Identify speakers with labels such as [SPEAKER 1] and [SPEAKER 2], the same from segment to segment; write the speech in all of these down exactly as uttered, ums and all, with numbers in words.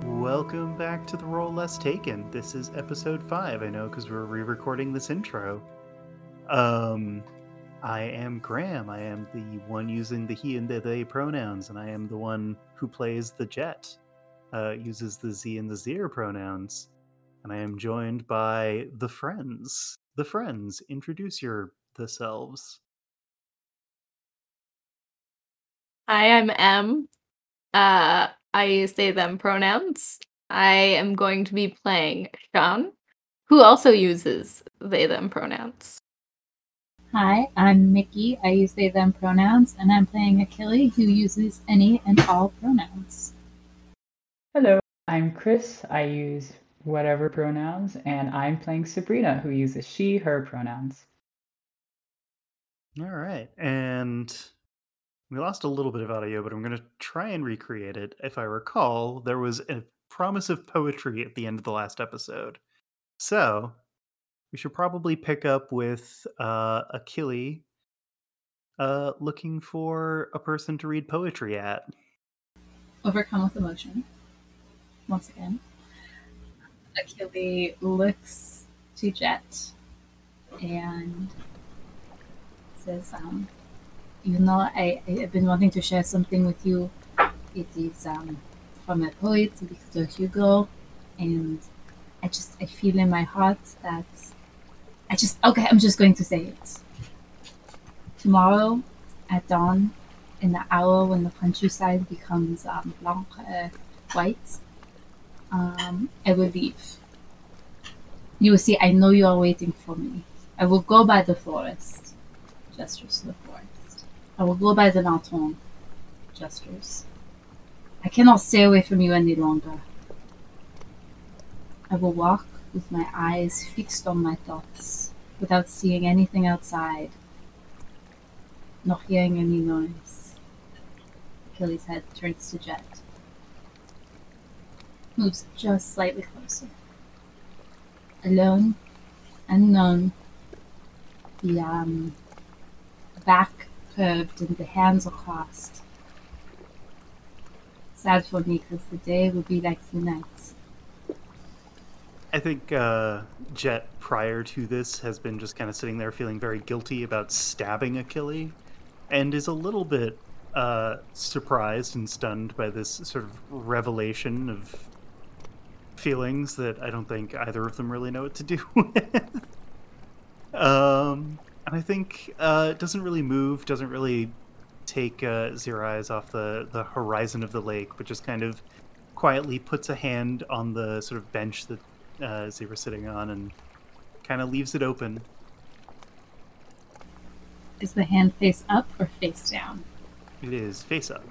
[SPEAKER 1] Welcome back to The Role Less Taken. This is episode five, I know, because we're re-recording this intro. Um, I am Graham. I am the one using the he and the they pronouns, and I am the one who plays the Jet, uh, uses the Z and the Zir pronouns. And I am joined by the friends. The friends, introduce your the selves.
[SPEAKER 2] Hi, I'm M. Uh, I use they, them pronouns. I am going to be playing Sean, who also uses they, them pronouns.
[SPEAKER 3] Hi, I'm Mickey. I use they, them pronouns, and I'm playing Achille, who uses any and all pronouns.
[SPEAKER 4] Hello, I'm Chris. I use whatever pronouns, and I'm playing Sabrina, who uses she, her pronouns.
[SPEAKER 1] All right, and we lost a little bit of audio, but I'm going to try and recreate it. If I recall, there was a promise of poetry at the end of the last episode. So, we should probably pick up with uh, Achille uh, looking for a person to read poetry at.
[SPEAKER 3] Overcome with emotion. Once again. Achille looks to Jet and says, um, even though I, I've been wanting to share something with you, it is um, from a poet, Victor Hugo, and I just, I feel in my heart that I just, okay, I'm just going to say it. Tomorrow at dawn, in the hour when the countryside becomes um, blanc, uh, white, um, I will leave. You will see, I know you are waiting for me. I will go by the forest, gestures to the forest. I will go by the lantern, gestures. I cannot stay away from you any longer. I will walk with my eyes fixed on my thoughts, without seeing anything outside, nor hearing any noise. Achilles' head turns to Jet. Moves just slightly closer. Alone, unknown, the um, back curved and the hands are crossed. Sad for me because the day will be like the night.
[SPEAKER 1] I think uh, Jet, prior to this, has been just kind of sitting there feeling very guilty about stabbing Achille, and is a little bit uh, surprised and stunned by this sort of revelation of feelings that I don't think either of them really know what to do with. um, and I think uh, it doesn't really move, doesn't really take uh, Zir eyes off the, the horizon of the lake, but just kind of quietly puts a hand on the sort of bench that uh, Zir was sitting on and kind of leaves it open.
[SPEAKER 3] Is the hand face up or face down?
[SPEAKER 1] It is face up.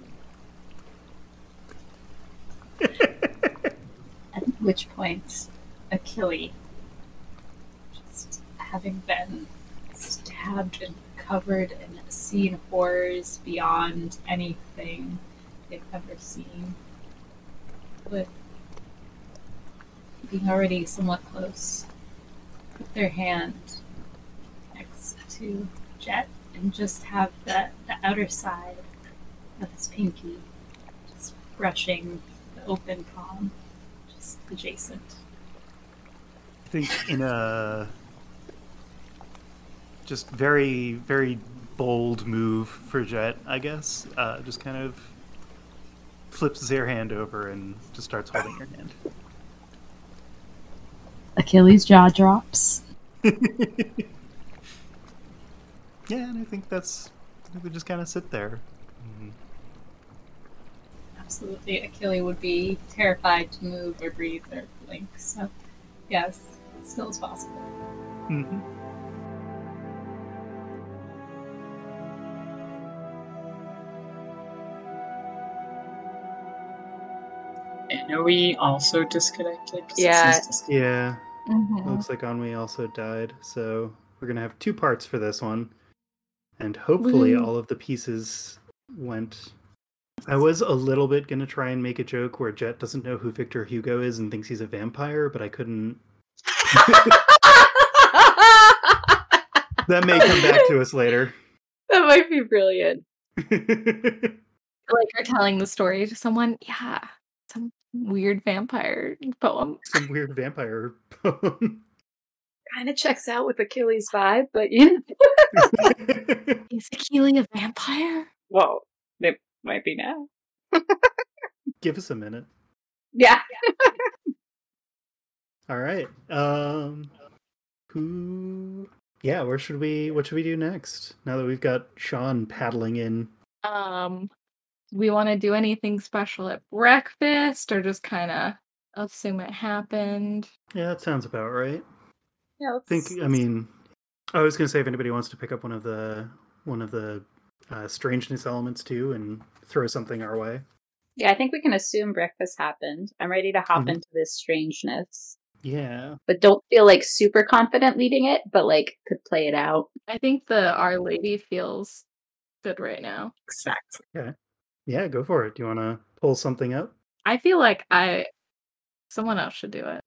[SPEAKER 3] At which point, Achille, just having been stabbed and covered and seen horrors beyond anything they've ever seen, with being already somewhat close, put their hand next to Jet and just have the, the outer side of his pinky just brushing the open palm, just adjacent.
[SPEAKER 1] I think in a just very, very bold move for Jet, I guess, uh, just kind of flips Zir hand over and just starts holding your hand.
[SPEAKER 3] Achilles' jaw drops.
[SPEAKER 1] Yeah, and I think that's, I think we just kind of sit there. Mm.
[SPEAKER 3] Absolutely, Achille would be terrified to move or breathe or blink, so yes, still is possible.
[SPEAKER 1] Mm-hmm.
[SPEAKER 5] And are we also disconnected?
[SPEAKER 2] Yeah.
[SPEAKER 1] Yeah.
[SPEAKER 2] Mm-hmm.
[SPEAKER 1] Looks like Anwi also died, so we're gonna have two parts for this one. And hopefully
[SPEAKER 2] Woo.
[SPEAKER 1] all of the pieces went. I was a little bit gonna try and make a joke where Jet doesn't know who Victor Hugo is and thinks he's a vampire, but I couldn't. That may come back to us later.
[SPEAKER 2] That might be brilliant. Like you're telling the story to someone. Yeah, some weird vampire poem.
[SPEAKER 1] Some weird vampire poem.
[SPEAKER 6] Kind of checks out with Achilles' vibe, but you know.
[SPEAKER 2] Is Achille a vampire?
[SPEAKER 6] Whoa, it might be now.
[SPEAKER 1] Give us a minute.
[SPEAKER 6] Yeah.
[SPEAKER 1] All right. Um, who? Yeah, where should we? What should we do next? Now that we've got Sean paddling in.
[SPEAKER 2] Um, do we want to do anything special at breakfast, or just kind of assume it happened?
[SPEAKER 1] Yeah, that sounds about right.
[SPEAKER 6] Yeah.
[SPEAKER 1] I
[SPEAKER 6] Let's,
[SPEAKER 1] think. I mean, I was gonna say if anybody wants to pick up one of the one of the uh, strangeness elements too, and throw something our way.
[SPEAKER 6] yeah, I think we can assume breakfast happened. I'm ready to hop
[SPEAKER 1] Mhm.
[SPEAKER 6] into this strangeness,
[SPEAKER 1] Yeah.
[SPEAKER 6] but don't feel like super confident leading it, but like could play it out.
[SPEAKER 2] I think the Our Lady feels good right now.
[SPEAKER 5] Exactly.
[SPEAKER 1] Yeah, go for it. Do you want to pull something up?
[SPEAKER 2] I feel like I someone else should do it.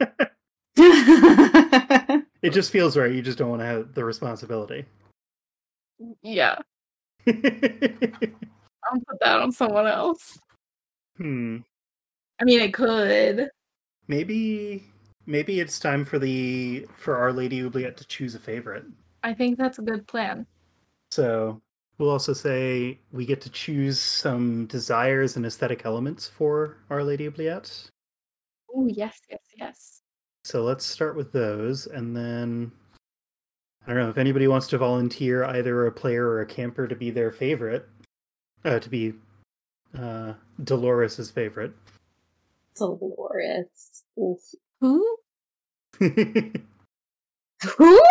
[SPEAKER 1] It just feels right. You just don't want to have the responsibility.
[SPEAKER 2] Yeah, I'll put that on someone else.
[SPEAKER 1] hmm.
[SPEAKER 2] I mean, I could.
[SPEAKER 1] Maybe maybe it's time for the for Our Lady Oubliette to choose a favorite.
[SPEAKER 2] I think that's a good plan.
[SPEAKER 1] So we'll also say we get to choose some desires and aesthetic elements for Our Lady Oubliette.
[SPEAKER 2] Oh yes, yes, yes.
[SPEAKER 1] So let's start with those, and then I don't know if anybody wants to volunteer either a player or a camper to be their favorite, uh, to be uh, Dolores's favorite.
[SPEAKER 6] Dolores. Oof.
[SPEAKER 2] Who?
[SPEAKER 6] Who?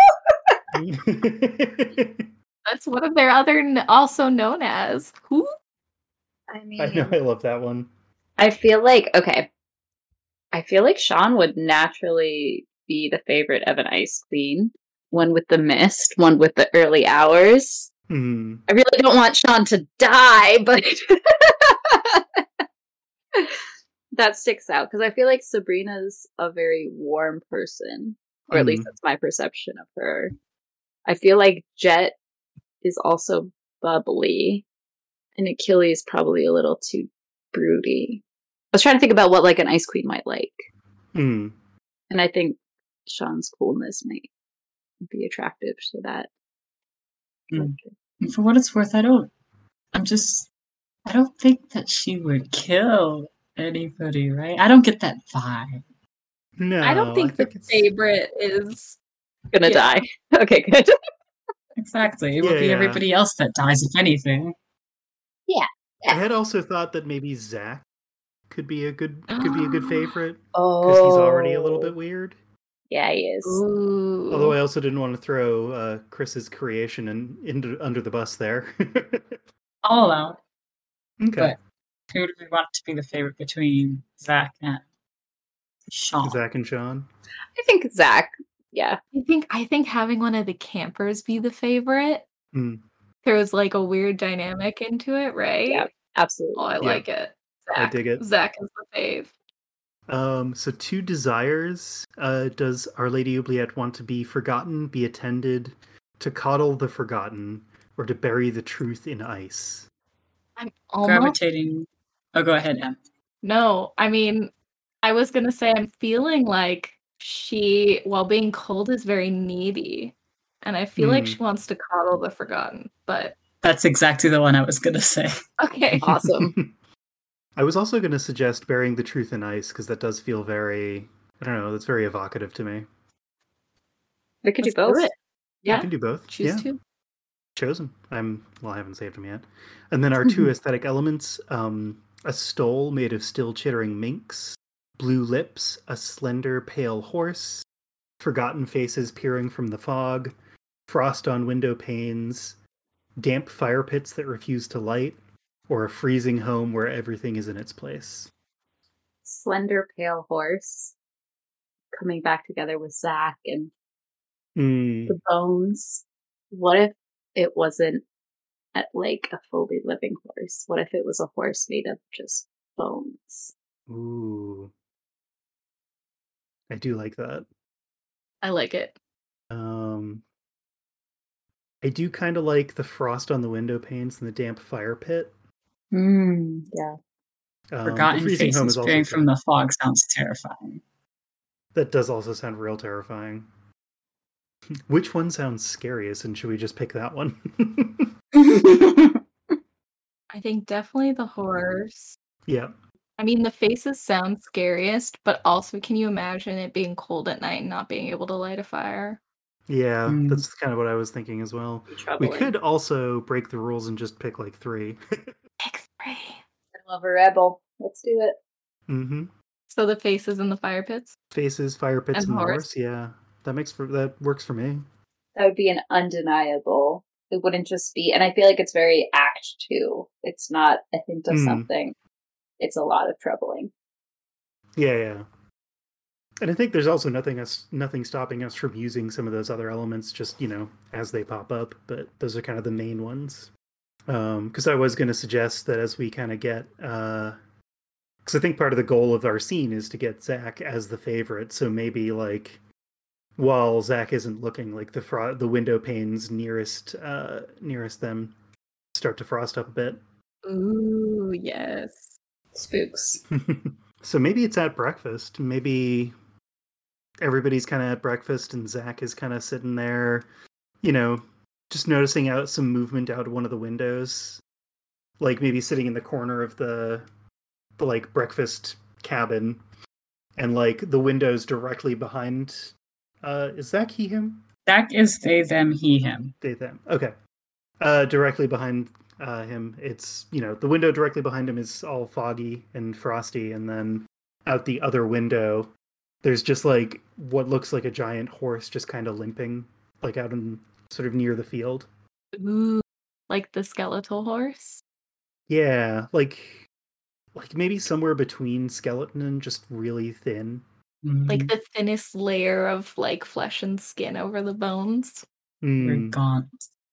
[SPEAKER 2] That's one of their other n- also known as who?
[SPEAKER 6] I mean,
[SPEAKER 1] I know, I love that one.
[SPEAKER 6] I feel like, okay. I feel like Sean would naturally be the favorite of an Ice Queen. One with the mist, one with the early hours.
[SPEAKER 1] Hmm.
[SPEAKER 6] I really don't want Sean to die, but that sticks out because I feel like Sabrina's a very warm person, or at least
[SPEAKER 1] Mhm.
[SPEAKER 6] that's my perception of her. I feel like Jet is also bubbly, and Achilles probably a little too broody. I was trying to think about what like an Ice Queen might like,
[SPEAKER 1] Hmm.
[SPEAKER 6] and I think Sean's coolness might be attractive to that.
[SPEAKER 5] Mm. And for what it's worth, I don't. I'm just. I don't think that she would kill anybody, right? I don't get that vibe.
[SPEAKER 1] No,
[SPEAKER 2] I don't think the
[SPEAKER 1] it's-
[SPEAKER 2] favorite is
[SPEAKER 6] Gonna
[SPEAKER 2] Yeah.
[SPEAKER 6] die. Okay, good.
[SPEAKER 5] Exactly. It will
[SPEAKER 1] Yeah,
[SPEAKER 5] be
[SPEAKER 1] yeah.
[SPEAKER 5] everybody else that dies, if anything.
[SPEAKER 1] I had also thought that maybe Zach could be a good could be a good favorite
[SPEAKER 6] Oh,
[SPEAKER 1] because he's already a little bit weird.
[SPEAKER 6] Yeah, he is.
[SPEAKER 2] ooh.
[SPEAKER 1] Although I also didn't want to throw uh, Chris's creation in, into under the bus there.
[SPEAKER 5] I'll allow it.
[SPEAKER 1] Okay,
[SPEAKER 5] But who do we want to be the favorite between Zach and Sean?
[SPEAKER 1] Zach and Sean.
[SPEAKER 6] I think Zach. Yeah.
[SPEAKER 2] I think I think having one of the campers be the favorite
[SPEAKER 1] Hmm.
[SPEAKER 2] throws like a weird dynamic into it, right?
[SPEAKER 6] Yeah. Absolutely.
[SPEAKER 2] Oh, I
[SPEAKER 1] Yeah.
[SPEAKER 2] like it.
[SPEAKER 1] I
[SPEAKER 2] Zach.
[SPEAKER 1] dig it.
[SPEAKER 2] Zach is the fave.
[SPEAKER 1] Um, so two desires. Uh, does Our Lady Oubliette want to be forgotten, be attended, to coddle the forgotten, or to bury the truth in ice?
[SPEAKER 2] I'm almost
[SPEAKER 5] Gravitating. Oh, go ahead, Em.
[SPEAKER 2] no. I mean, I was gonna say I'm feeling like she, while being cold, is very needy, and I feel like
[SPEAKER 1] Hmm.
[SPEAKER 2] she wants to coddle the forgotten. But
[SPEAKER 5] That's exactly the one I was going to say.
[SPEAKER 2] okay,
[SPEAKER 6] Awesome.
[SPEAKER 1] I was also going to suggest burying the truth in ice because that does feel very, I don't know, that's very evocative to me.
[SPEAKER 6] We could
[SPEAKER 2] let's
[SPEAKER 6] do both.
[SPEAKER 2] it.
[SPEAKER 1] I
[SPEAKER 2] Yeah,
[SPEAKER 1] can do both.
[SPEAKER 2] choose
[SPEAKER 1] yeah.
[SPEAKER 2] two.
[SPEAKER 1] Chosen. I'm well. I haven't saved them yet. And then our two aesthetic elements: um, a stole made of still chittering minks, blue lips, a slender pale horse, forgotten faces peering from the fog, frost on window panes, damp fire pits that refuse to light, or a freezing home where everything is in its place.
[SPEAKER 6] Slender pale horse coming back together with Zach and
[SPEAKER 1] Mm,
[SPEAKER 6] the bones. What if it wasn't at like a fully living horse? What if it was a horse made of just bones?
[SPEAKER 1] ooh, I do like that.
[SPEAKER 2] I like it.
[SPEAKER 1] Um, I do kind of like the frost on the window panes and the damp fire pit.
[SPEAKER 6] Mm, yeah.
[SPEAKER 1] Um,
[SPEAKER 5] Forgotten
[SPEAKER 1] the freezing home
[SPEAKER 5] faces
[SPEAKER 1] is also
[SPEAKER 5] peering
[SPEAKER 1] good.
[SPEAKER 5] from the fog sounds terrifying.
[SPEAKER 1] That does also sound real terrifying. Which one sounds scariest, and should we just pick that one?
[SPEAKER 2] I think definitely the horrors.
[SPEAKER 1] Yeah.
[SPEAKER 2] I mean, the faces sound scariest, but also can you imagine it being cold at night and not being able to light a fire?
[SPEAKER 1] Yeah,
[SPEAKER 5] Mm.
[SPEAKER 1] that's kind of what I was thinking as well. We
[SPEAKER 6] Troubling.
[SPEAKER 1] could also break the rules and just pick like three.
[SPEAKER 2] Pick three.
[SPEAKER 6] I love a rebel. Let's do it.
[SPEAKER 1] Mm-hmm.
[SPEAKER 2] So the faces and the fire pits?
[SPEAKER 1] Faces, fire pits,
[SPEAKER 2] And
[SPEAKER 1] and, the
[SPEAKER 2] horse.
[SPEAKER 1] horse. Yeah, that makes for that works for me.
[SPEAKER 6] That would be an undeniable. It wouldn't just be, and I feel like it's very act two. It's not a hint of
[SPEAKER 1] Mm.
[SPEAKER 6] something. It's a lot of troubling.
[SPEAKER 1] Yeah, yeah. And I think there's also nothing us nothing stopping us from using some of those other elements, just you know, as they pop up. But those are kind of the main ones. Because I was going to suggest that as we kind of get, because I think part of the goal of our scene is to get Zach as the favorite. So maybe like while Zach isn't looking, like the fro- the window panes nearest uh, nearest them start to frost up a bit.
[SPEAKER 2] Ooh, yes.
[SPEAKER 6] Spooks.
[SPEAKER 1] So maybe it's at breakfast. Maybe everybody's kind of at breakfast and Zach is kind of sitting there, you know, just noticing out some movement out of one of the windows. Like maybe sitting in the corner of the, the like breakfast cabin and like the windows directly behind. Uh, is Zach he, him?
[SPEAKER 5] Zach is they, them, he, him.
[SPEAKER 1] They, them. Okay. Uh, directly behind uh, him, it's, you know, the window directly behind him is all foggy and frosty. And then out the other window, there's just like what looks like a giant horse just kind of limping, like out in sort of near the field.
[SPEAKER 2] Ooh, like the skeletal horse?
[SPEAKER 1] Yeah, like like maybe somewhere between skeleton and just really thin.
[SPEAKER 2] Like
[SPEAKER 5] Mhm.
[SPEAKER 2] the thinnest layer of like flesh and skin over the bones.
[SPEAKER 5] Very
[SPEAKER 1] Mm,
[SPEAKER 5] gaunt.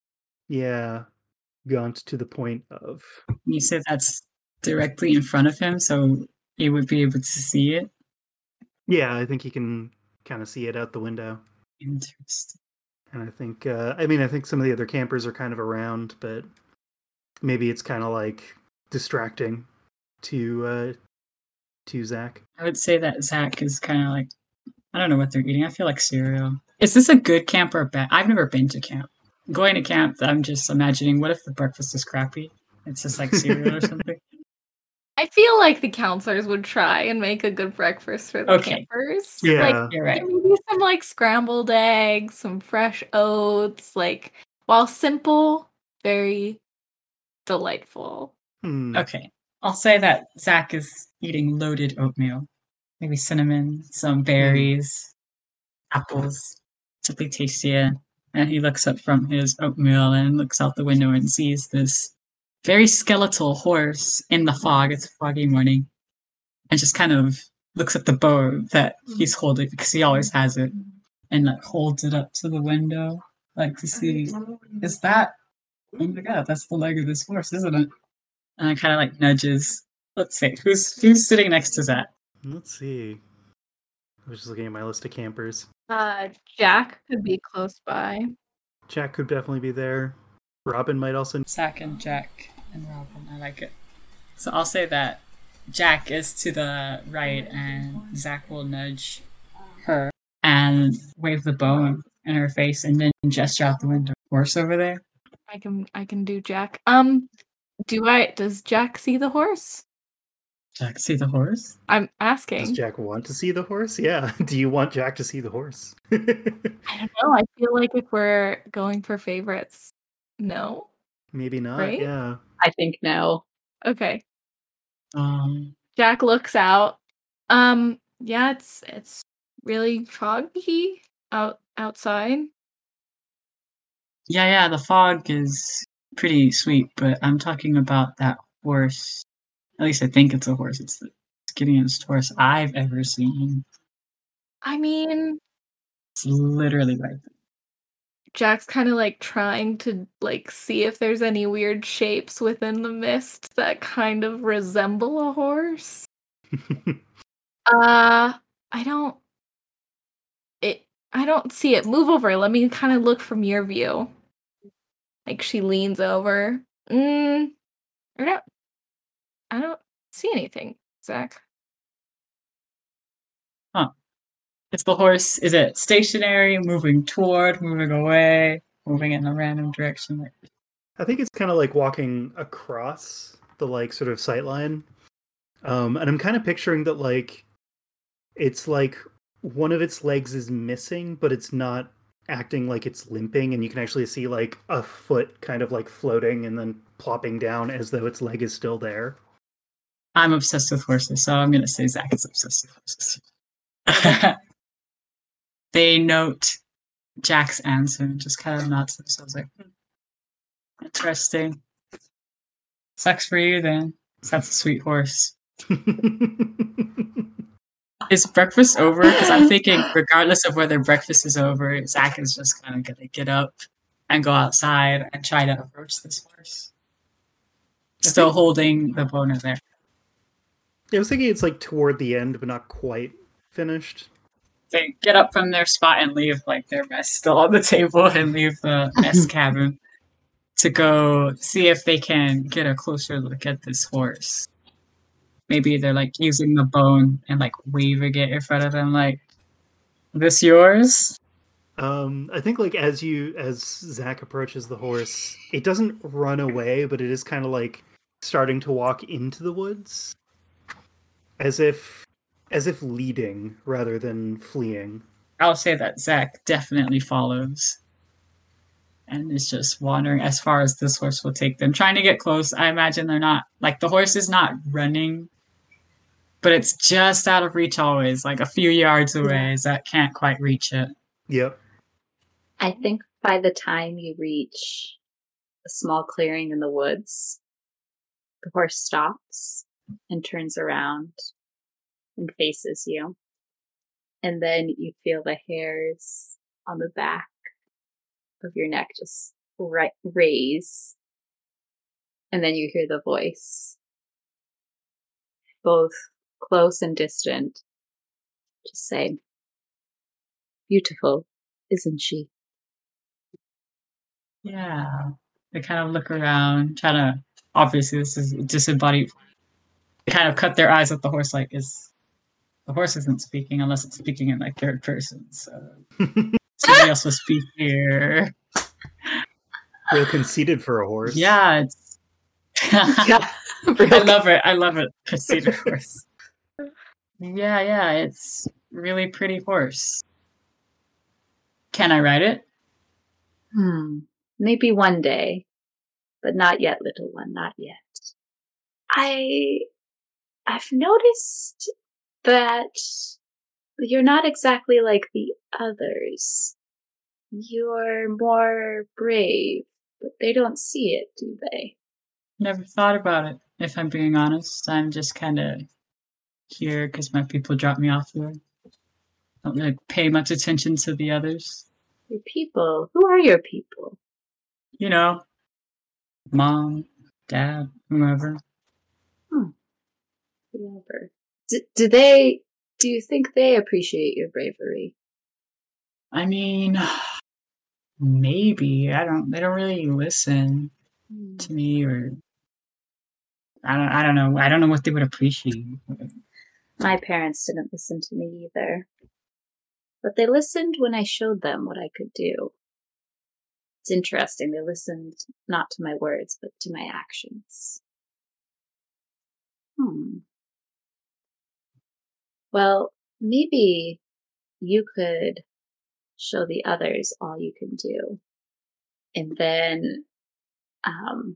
[SPEAKER 1] yeah, gaunt to the point of.
[SPEAKER 5] You said that's directly in front of him, so he would be able to see it.
[SPEAKER 1] Yeah, I think you can kind of see it out the window.
[SPEAKER 5] Interesting.
[SPEAKER 1] And I think, uh, I mean, I think some of the other campers are kind of around, but maybe it's kind of like distracting to uh, to Zach.
[SPEAKER 5] I would say that Zach is kind of like, I don't know what they're eating. I feel like cereal. Is this a good camp or a bad? I've never been to camp. Going to camp, I'm just imagining, what if the breakfast is crappy? It's just like cereal or something.
[SPEAKER 2] I feel like the counselors would try and make a good breakfast for the
[SPEAKER 5] Okay.
[SPEAKER 2] campers.
[SPEAKER 1] Yeah.
[SPEAKER 2] Like
[SPEAKER 5] You're right.
[SPEAKER 2] maybe some like scrambled eggs, some fresh oats, like while simple, very delightful.
[SPEAKER 1] Hmm.
[SPEAKER 5] Okay. I'll say that Zach is eating loaded oatmeal. Maybe cinnamon, some berries, apples, something tastier. And he looks up from his oatmeal and looks out the window and sees this very skeletal horse in the fog. It's a foggy morning. And just kind of looks at the bow that he's holding because he always has it. And like holds it up to the window. Like to see, is that, oh my god, that's the leg of this horse, isn't it? And I kind of like nudges. Let's see, who's who's sitting next to Zach?
[SPEAKER 1] Let's see. I was just looking at my list of campers.
[SPEAKER 2] Uh, Jack could be close by.
[SPEAKER 1] Jack could definitely be there. Robin might also.
[SPEAKER 5] Zach and Jack and Robin. I like it. So I'll say that Jack is to the right and Zach will nudge her and wave the bow in her face and then gesture out the window. Horse over there?
[SPEAKER 2] I can I can do Jack. Um, do I? Does Jack see the horse?
[SPEAKER 5] Jack, see the horse?
[SPEAKER 2] I'm
[SPEAKER 1] Does
[SPEAKER 2] asking.
[SPEAKER 1] Jack want to see the horse? Yeah. Do you want Jack to see the horse?
[SPEAKER 2] I don't know. I feel like if we're going for favorites, no.
[SPEAKER 1] Maybe not.
[SPEAKER 2] Right?
[SPEAKER 1] Yeah.
[SPEAKER 6] I think no.
[SPEAKER 2] Okay.
[SPEAKER 5] Um,
[SPEAKER 2] Jack looks out. Um, yeah, it's it's really foggy out outside.
[SPEAKER 5] yeah, yeah, the fog is pretty sweet, but I'm talking about that horse. At least I think it's a horse. It's the skinniest horse I've ever seen.
[SPEAKER 2] I mean,
[SPEAKER 5] It's literally right there.
[SPEAKER 2] Jack's kind of like trying to like see if there's any weird shapes within the mist that kind of resemble a horse. Uh, I don't it I don't see it. Move over. Let me kind of look from your view. Like she leans over. Mm, I don't I don't see anything, Zach.
[SPEAKER 5] Huh. Is the horse, is it stationary, moving toward, moving away, moving in a random direction?
[SPEAKER 1] I think it's kind of like walking across the like sort of sight line. Um, and I'm kind of picturing that like it's like one of its legs is missing, but it's not acting like it's limping, and you can actually see like a foot kind of like floating and then plopping down as though its leg is still there.
[SPEAKER 5] I'm obsessed with horses, so I'm going to say Zach is obsessed with horses. They note Jack's answer and just kind of nods themselves like, hmm, interesting. Sucks for you then. That's a sweet horse. Is breakfast over? Because I'm thinking, regardless of whether breakfast is over, Zach is just kind of going to get up and go outside and try to approach this horse. Still holding the boner there.
[SPEAKER 1] I was thinking it's like toward the end, but not quite finished.
[SPEAKER 5] They get up from their spot and leave like their mess still on the table and leave the mess cabin to go see if they can get a closer look at this horse. Maybe they're like using the bone and like waving it in front of them, like, "This yours?"
[SPEAKER 1] Um, I think like as you as Zach approaches the horse, it doesn't run away, but it is kind of like starting to walk into the woods, as if as if leading rather than fleeing.
[SPEAKER 5] I'll say that Zach definitely follows and is just wandering as far as this horse will take them, trying to get close. I imagine they're not like the horse is not running, but it's just out of reach always, like a few yards away. Zach can't quite reach it.
[SPEAKER 1] Yep.
[SPEAKER 6] I think by the time you reach a small clearing in the woods, the horse stops and turns around and faces you. And then you feel the hairs on the back of your neck just right, raise. And then you hear the voice, both close and distant, just say, "Beautiful, isn't she?"
[SPEAKER 5] Yeah. They kind of look around, try to, obviously this is disembodied. They kind of cut their eyes at the horse like, is the horse isn't speaking unless it's speaking in like third person, so somebody else will speak here.
[SPEAKER 1] Real conceited for a horse.
[SPEAKER 5] Yeah, it's
[SPEAKER 6] Yeah,
[SPEAKER 5] I love it. I love it. Conceited horse. Yeah, yeah, it's really pretty horse. Can I ride it?
[SPEAKER 6] Hmm. Maybe one day, but not yet, little one, not yet. I, I've noticed that you're not exactly like the others. You're more brave, but they don't see it, do they?
[SPEAKER 5] Never thought about it, if I'm being honest. I'm just kind of here because my people drop me off here. Don't really pay much attention to the others.
[SPEAKER 6] Your people. Who are your people?
[SPEAKER 5] You know, mom, dad, whomever.
[SPEAKER 6] Whoever. D- do they? Do you think they appreciate your bravery?
[SPEAKER 5] I mean, maybe. I don't. They don't really listen to me, or I don't. I don't know. I don't know what they would appreciate.
[SPEAKER 6] My parents didn't listen to me either, but they listened when I showed them what I could do. It's interesting. They listened not to my words, but to my actions. Hmm. Well, maybe you could show the others all you can do. And then um,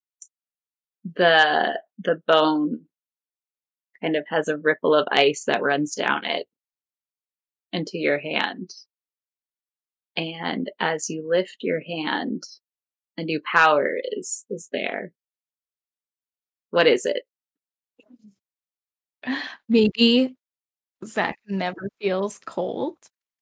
[SPEAKER 6] the the bone kind of has a ripple of ice that runs down it into your hand. And as you lift your hand, a new power is is there. What is it?
[SPEAKER 2] Maybe Zach never feels cold.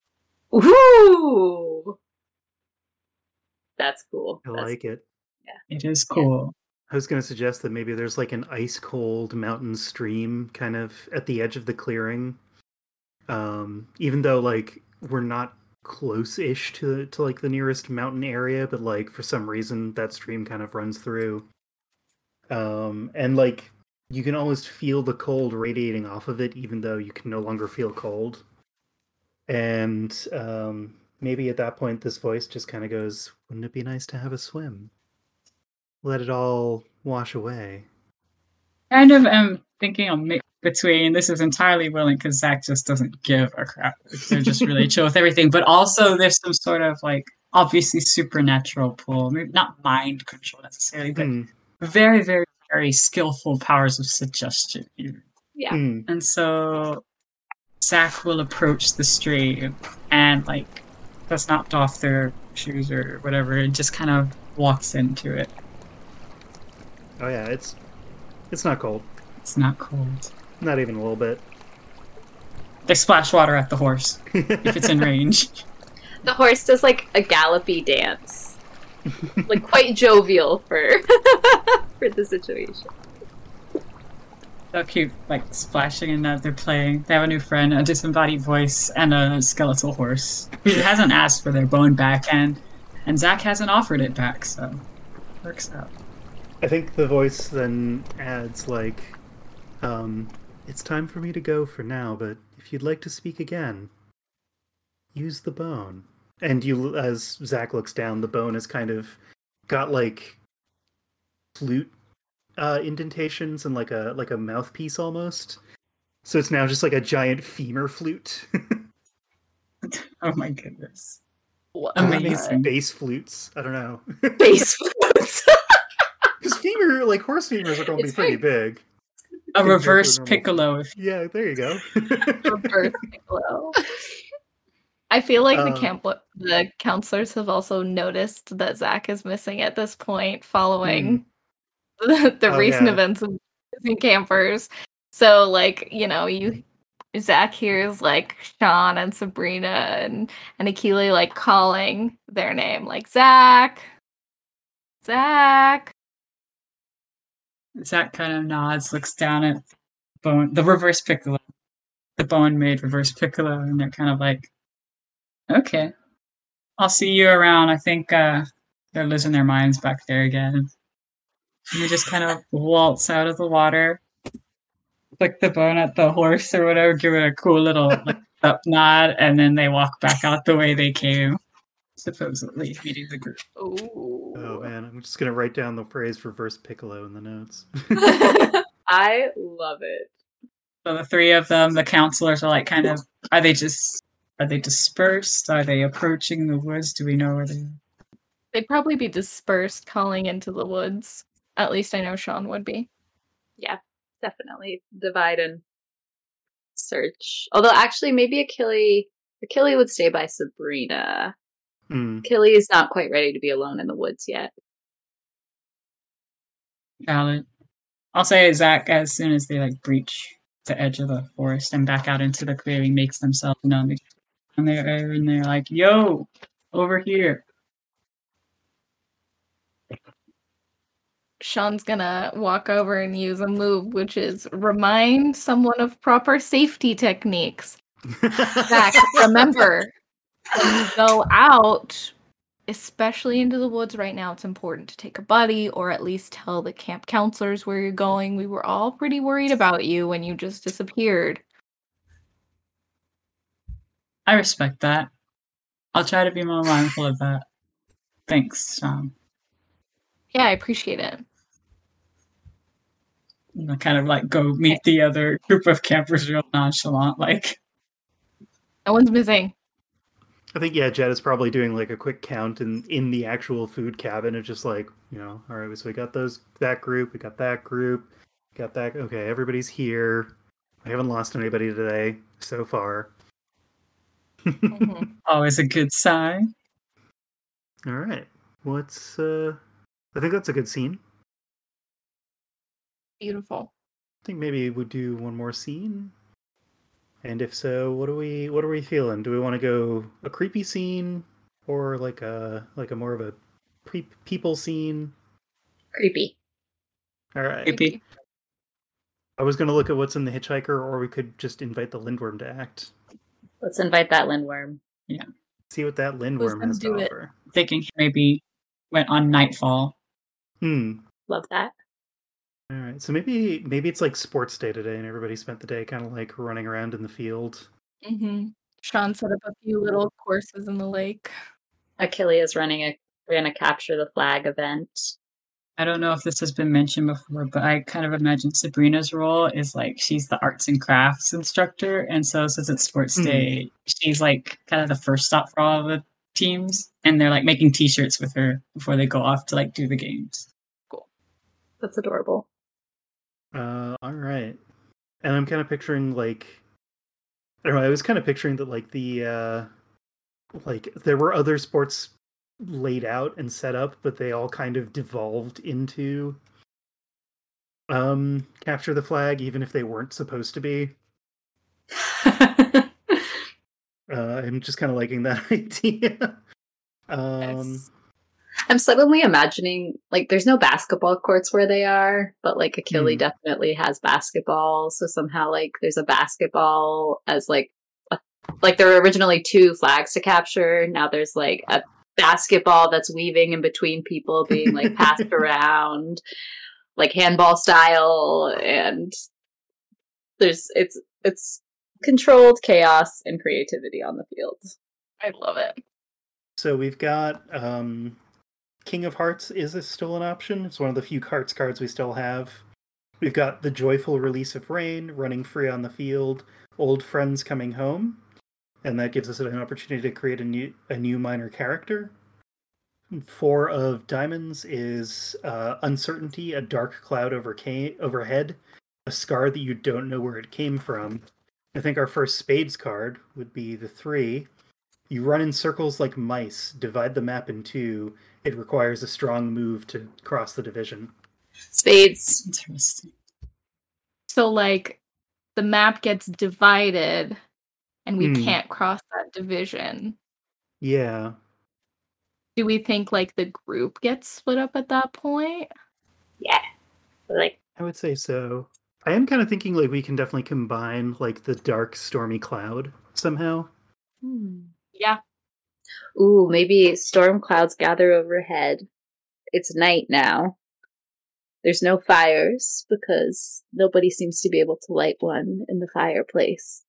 [SPEAKER 6] Ooh! That's cool.
[SPEAKER 1] I
[SPEAKER 6] That's,
[SPEAKER 1] like it.
[SPEAKER 5] It is cool.
[SPEAKER 1] I was going to suggest that maybe there's like an ice cold mountain stream kind of at the edge of the clearing. Um, even though like we're not close-ish to to like the nearest mountain area, but like for some reason that stream kind of runs through. Um, and like you can almost feel the cold radiating off of it, even though you can no longer feel cold. And um, maybe at that point, this voice just kind of goes, "Wouldn't it be nice to have a swim? Let it all wash away."
[SPEAKER 5] Kind of am thinking a mix between this is entirely willing because Zach just doesn't give a crap. They're just really chill with everything. But also there's some sort of like obviously supernatural pull. Maybe not mind control necessarily, but
[SPEAKER 1] Hmm.
[SPEAKER 5] very, very, very skillful powers of suggestion here.
[SPEAKER 6] Yeah.
[SPEAKER 1] Hmm.
[SPEAKER 5] And so Zach will approach the stream and like does not doff their shoes or whatever and just kind of walks into it.
[SPEAKER 1] Oh yeah, it's it's not cold.
[SPEAKER 5] It's not cold.
[SPEAKER 1] Not even a little bit.
[SPEAKER 5] They splash water at the horse if it's in range.
[SPEAKER 6] The horse does like a gallopy dance. Like quite jovial for for the situation.
[SPEAKER 5] So cute, like splashing and that they're playing. They have a new friend, a disembodied voice, and a skeletal horse who hasn't asked for their bone back, and and Zach hasn't offered it back, so works out.
[SPEAKER 1] I think the voice then adds like, um, "It's time for me to go for now, but if you'd like to speak again, use the bone." And you, as Zach looks down, the bone has kind of got like flute uh, indentations and like a like a mouthpiece almost. So it's now just like a giant femur flute.
[SPEAKER 5] Oh my goodness.
[SPEAKER 2] What?
[SPEAKER 5] Amazing.
[SPEAKER 1] Bass flutes. I don't know.
[SPEAKER 6] Bass flutes.
[SPEAKER 1] Because femur, like horse femurs, are going to be
[SPEAKER 6] It's
[SPEAKER 1] pretty
[SPEAKER 6] very-
[SPEAKER 1] big.
[SPEAKER 5] A
[SPEAKER 1] Compared to
[SPEAKER 5] reverse
[SPEAKER 1] normal
[SPEAKER 5] piccolo. If
[SPEAKER 1] Yeah, there you go.
[SPEAKER 2] Reverse piccolo. I feel like the
[SPEAKER 1] Um,
[SPEAKER 2] camp the counselors have also noticed that Zach is missing at this point, following the, the
[SPEAKER 1] Oh,
[SPEAKER 2] recent
[SPEAKER 1] yeah.
[SPEAKER 2] events of missing campers. So, like, you know, you Zach hears like Sean and Sabrina and and Akili like calling their name, like Zach, Zach.
[SPEAKER 5] Zach kind of nods, looks down at bone, the reverse piccolo, the bone made reverse piccolo, and they're kind of like, okay, I'll see you around. I think uh, they're losing their minds back there again. And they just kind of waltz out of the water, flick the bone at the horse or whatever, give it a cool little like, up nod, and then they walk back out the way they came, supposedly meeting the group.
[SPEAKER 2] Ooh.
[SPEAKER 1] Oh man, I'm just gonna write down the phrase reverse piccolo in the notes.
[SPEAKER 6] I love it.
[SPEAKER 5] So the three of them, the counselors, are like kind of. Are they just? Are they dispersed? Are they approaching the woods? Do we know where they?
[SPEAKER 2] They'd probably be dispersed, calling into the woods. At least I know Sean would be.
[SPEAKER 6] Yeah, definitely divide and search. Although actually maybe Achille Achille would stay by Sabrina.
[SPEAKER 1] Hmm.
[SPEAKER 6] Achille is not quite ready to be alone in the woods yet.
[SPEAKER 5] Valid. I'll say Zach, as soon as they like breach the edge of the forest and back out into the clearing, makes themselves known. And they're and they're like, "Yo, over here."
[SPEAKER 2] Sean's gonna walk over and use a move, which is remind someone of proper safety techniques. Zach, remember, when you go out, especially into the woods right now, it's important to take a buddy or at least tell the camp counselors where you're going. We were all pretty worried about you when you just disappeared.
[SPEAKER 5] I respect that. I'll try to be more mindful of that. Thanks, Sean.
[SPEAKER 2] Yeah, I appreciate it.
[SPEAKER 5] And I kind of like go meet the other group of campers real nonchalant, like.
[SPEAKER 2] No one's missing.
[SPEAKER 1] I think yeah, Jed is probably doing like a quick count in in the actual food cabin. It's just like, you know, all right, so we got those that group, we got that group, we got that. Okay, everybody's here. I haven't lost anybody today so far.
[SPEAKER 2] Mhm.
[SPEAKER 5] Always a good sign.
[SPEAKER 1] All right, what's uh? I think that's a good scene.
[SPEAKER 2] Beautiful.
[SPEAKER 1] I think maybe we'll do one more scene. And if so, what do we what are we feeling? Do we want to go a creepy scene or like a like a more of a pre- people scene?
[SPEAKER 6] Creepy.
[SPEAKER 1] All right.
[SPEAKER 5] Creepy.
[SPEAKER 1] I was going to look at what's in the Hitchhiker, or we could just invite the Lindworm to act.
[SPEAKER 6] Let's invite that Lindworm.
[SPEAKER 1] See what that Lindworm
[SPEAKER 2] gonna
[SPEAKER 1] has to
[SPEAKER 2] do it?
[SPEAKER 1] offer.
[SPEAKER 5] Thinking he maybe went on Nightfall.
[SPEAKER 1] Hmm.
[SPEAKER 6] Love that.
[SPEAKER 1] All right, so maybe maybe it's like sports day today, and everybody spent the day kind of like running around in the field.
[SPEAKER 2] Mm-hmm. Sean set up a few little courses in the lake.
[SPEAKER 6] Achilles is running a ran a capture the flag event.
[SPEAKER 5] I don't know if this has been mentioned before, but I kind of imagine Sabrina's role is like she's the arts and crafts instructor, and so since it's sports
[SPEAKER 1] Mhm.
[SPEAKER 5] day, she's like kind of the first stop for all of the teams, and they're like making T-shirts with her before they go off to like do the games.
[SPEAKER 6] That's adorable.
[SPEAKER 1] Uh, all right, and I'm kind of picturing like I don't know. I was kind of picturing that like the uh, like there were other sports laid out and set up, but they all kind of devolved into um capture the flag, even if they weren't supposed to be. Uh, I'm just kind of liking that idea. um,
[SPEAKER 2] Yes.
[SPEAKER 6] I'm suddenly imagining like there's no basketball courts where they are, but like Achilles
[SPEAKER 1] Hmm.
[SPEAKER 6] definitely has basketball. So somehow like there's a basketball as like a, like there were originally two flags to capture. Now there's like a basketball that's weaving in between people being like passed around, like handball style, and there's it's it's controlled chaos and creativity on the field.
[SPEAKER 2] I love it.
[SPEAKER 1] So we've got um, King of Hearts is still an option. It's one of the few Hearts cards we still have. We've got the Joyful Release of Rain, running free on the field, Old Friends Coming Home, and that gives us an opportunity to create a new a new minor character. Four of Diamonds is uh, Uncertainty, a dark cloud over ca- overhead, a scar that you don't know where it came from. I think our first Spades card would be the three. You run in circles like mice, divide the map in two. It requires a strong move to cross the division.
[SPEAKER 6] Spades.
[SPEAKER 5] Interesting.
[SPEAKER 2] So like the map gets divided and we
[SPEAKER 1] Hmm.
[SPEAKER 2] can't cross that division.
[SPEAKER 1] Yeah.
[SPEAKER 2] Do we think like the group gets split up at that point?
[SPEAKER 6] Yeah. Like
[SPEAKER 1] I would say so. I am kind of thinking like we can definitely combine like the dark stormy cloud somehow.
[SPEAKER 2] Yeah.
[SPEAKER 6] ooh, maybe storm clouds gather overhead. It's night now. There's no fires because nobody seems to be able to light one in the fireplace.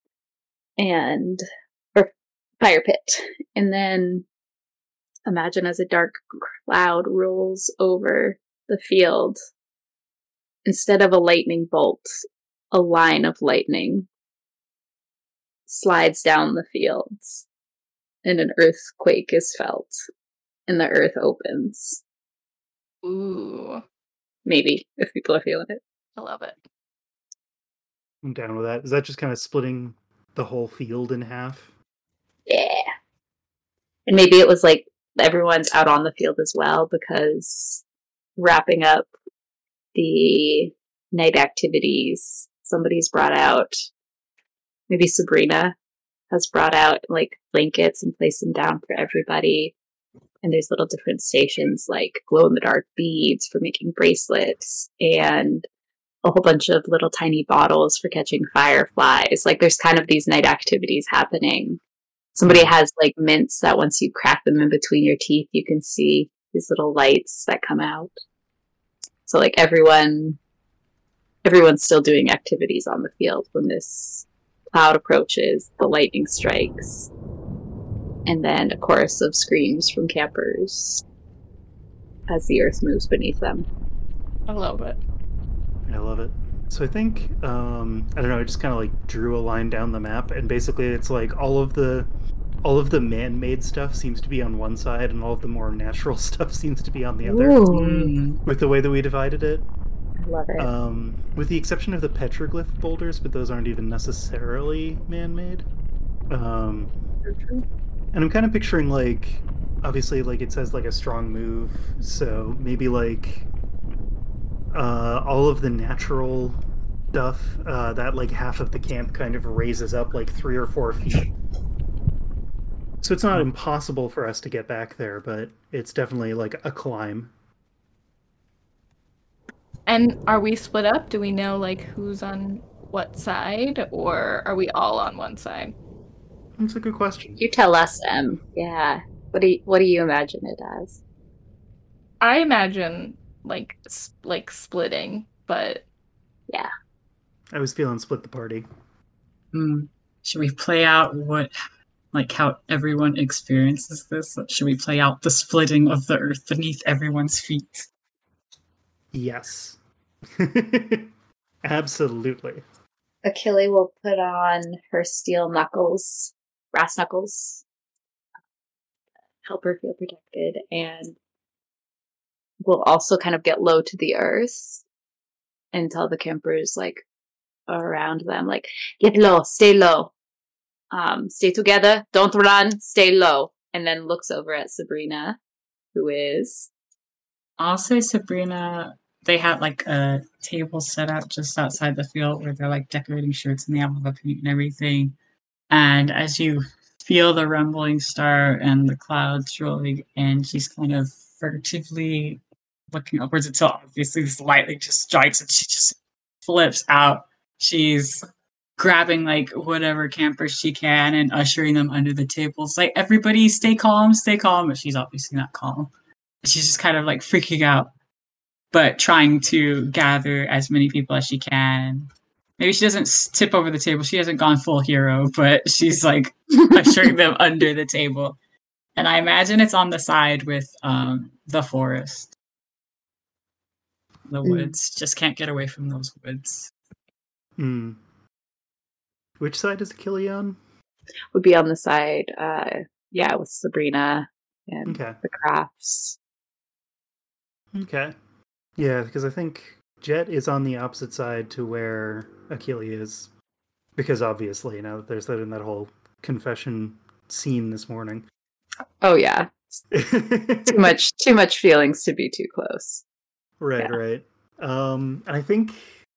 [SPEAKER 6] And or fire pit. And then imagine as a dark cloud rolls over the field. Instead of a lightning bolt, a line of lightning slides down the fields, and an earthquake is felt, and the earth opens.
[SPEAKER 2] Ooh.
[SPEAKER 6] Maybe, if people are feeling it.
[SPEAKER 2] I love it.
[SPEAKER 1] I'm down with that. Is that just kind of splitting the whole field in half?
[SPEAKER 6] Yeah. And maybe it was like everyone's out on the field as well, because wrapping up the night activities, somebody's brought out, maybe Sabrina has brought out like blankets and placed them down for everybody. And there's little different stations like glow in the dark beads for making bracelets and a whole bunch of little tiny bottles for catching fireflies. Like there's kind of these night activities happening. Somebody has like mints that once you crack them in between your teeth, you can see these little lights that come out. So like everyone, everyone's still doing activities on the field when this cloud approaches, the lightning strikes, and then a chorus of screams from campers as the earth moves beneath them.
[SPEAKER 2] I love it.
[SPEAKER 1] I love it. So I think um, I don't know. I just kind of like drew a line down the map, and basically it's like all of the all of the man-made stuff seems to be on one side, and all of the more natural stuff seems to be on the other.
[SPEAKER 6] Ooh,
[SPEAKER 5] Mm.
[SPEAKER 1] With the way that we divided it,
[SPEAKER 6] I love it.
[SPEAKER 1] um, with the exception of the petroglyph boulders, but those aren't even necessarily man-made. Um, and I'm kind of picturing like, obviously, like it says like a strong move, so maybe like uh, all of the natural stuff uh, that like half of the camp kind of raises up like three or four feet. So it's not impossible for us to get back there, but it's definitely like a climb.
[SPEAKER 2] And are we split up? Do we know like who's on what side, or are we all on one side?
[SPEAKER 1] That's a good question.
[SPEAKER 6] You tell us, Em. Yeah. What do you, what do you imagine it as?
[SPEAKER 2] I imagine like s- like splitting but
[SPEAKER 6] Yeah.
[SPEAKER 1] I was feeling split the party.
[SPEAKER 5] Hmm. Should we play out what, like, how everyone experiences this? Should we play out the splitting of the earth beneath everyone's feet?
[SPEAKER 1] Yes. Absolutely.
[SPEAKER 6] Achille will put on her steel knuckles, brass knuckles, help her feel protected, and will also kind of get low to the earth and tell the campers, like, around them, like, get low, stay low. Um, stay together, don't run, stay low. And then looks over at Sabrina, who is...
[SPEAKER 5] I'll say Sabrina, they had like a table set up just outside the field where they're like decorating shirts and they have all the paint and everything. And as you feel the rumbling start and the clouds rolling in, she's kind of furtively looking upwards until obviously this lightning just strikes and she just flips out. She's grabbing like whatever campers she can and ushering them under the tables. Like, everybody stay calm, stay calm. But she's obviously not calm. She's just kind of like freaking out, but trying to gather as many people as she can. Maybe she doesn't tip over the table. She hasn't gone full hero, but she's like ushering them under the table. And I imagine it's on the side with um, the forest. The
[SPEAKER 6] Mm.
[SPEAKER 5] woods. Just can't get away from those woods.
[SPEAKER 1] Hmm. Which side is Achille on?
[SPEAKER 6] Would be on the side, uh, yeah, with Sabrina and
[SPEAKER 1] Okay.
[SPEAKER 6] the crafts.
[SPEAKER 1] Okay. Yeah, because I think Jet is on the opposite side to where Achille is. Because obviously, you know, there's that in that whole confession scene this morning.
[SPEAKER 6] Oh yeah, too much, too much feelings to be too close.
[SPEAKER 1] Right,
[SPEAKER 6] Yeah.
[SPEAKER 1] right. Um, and I think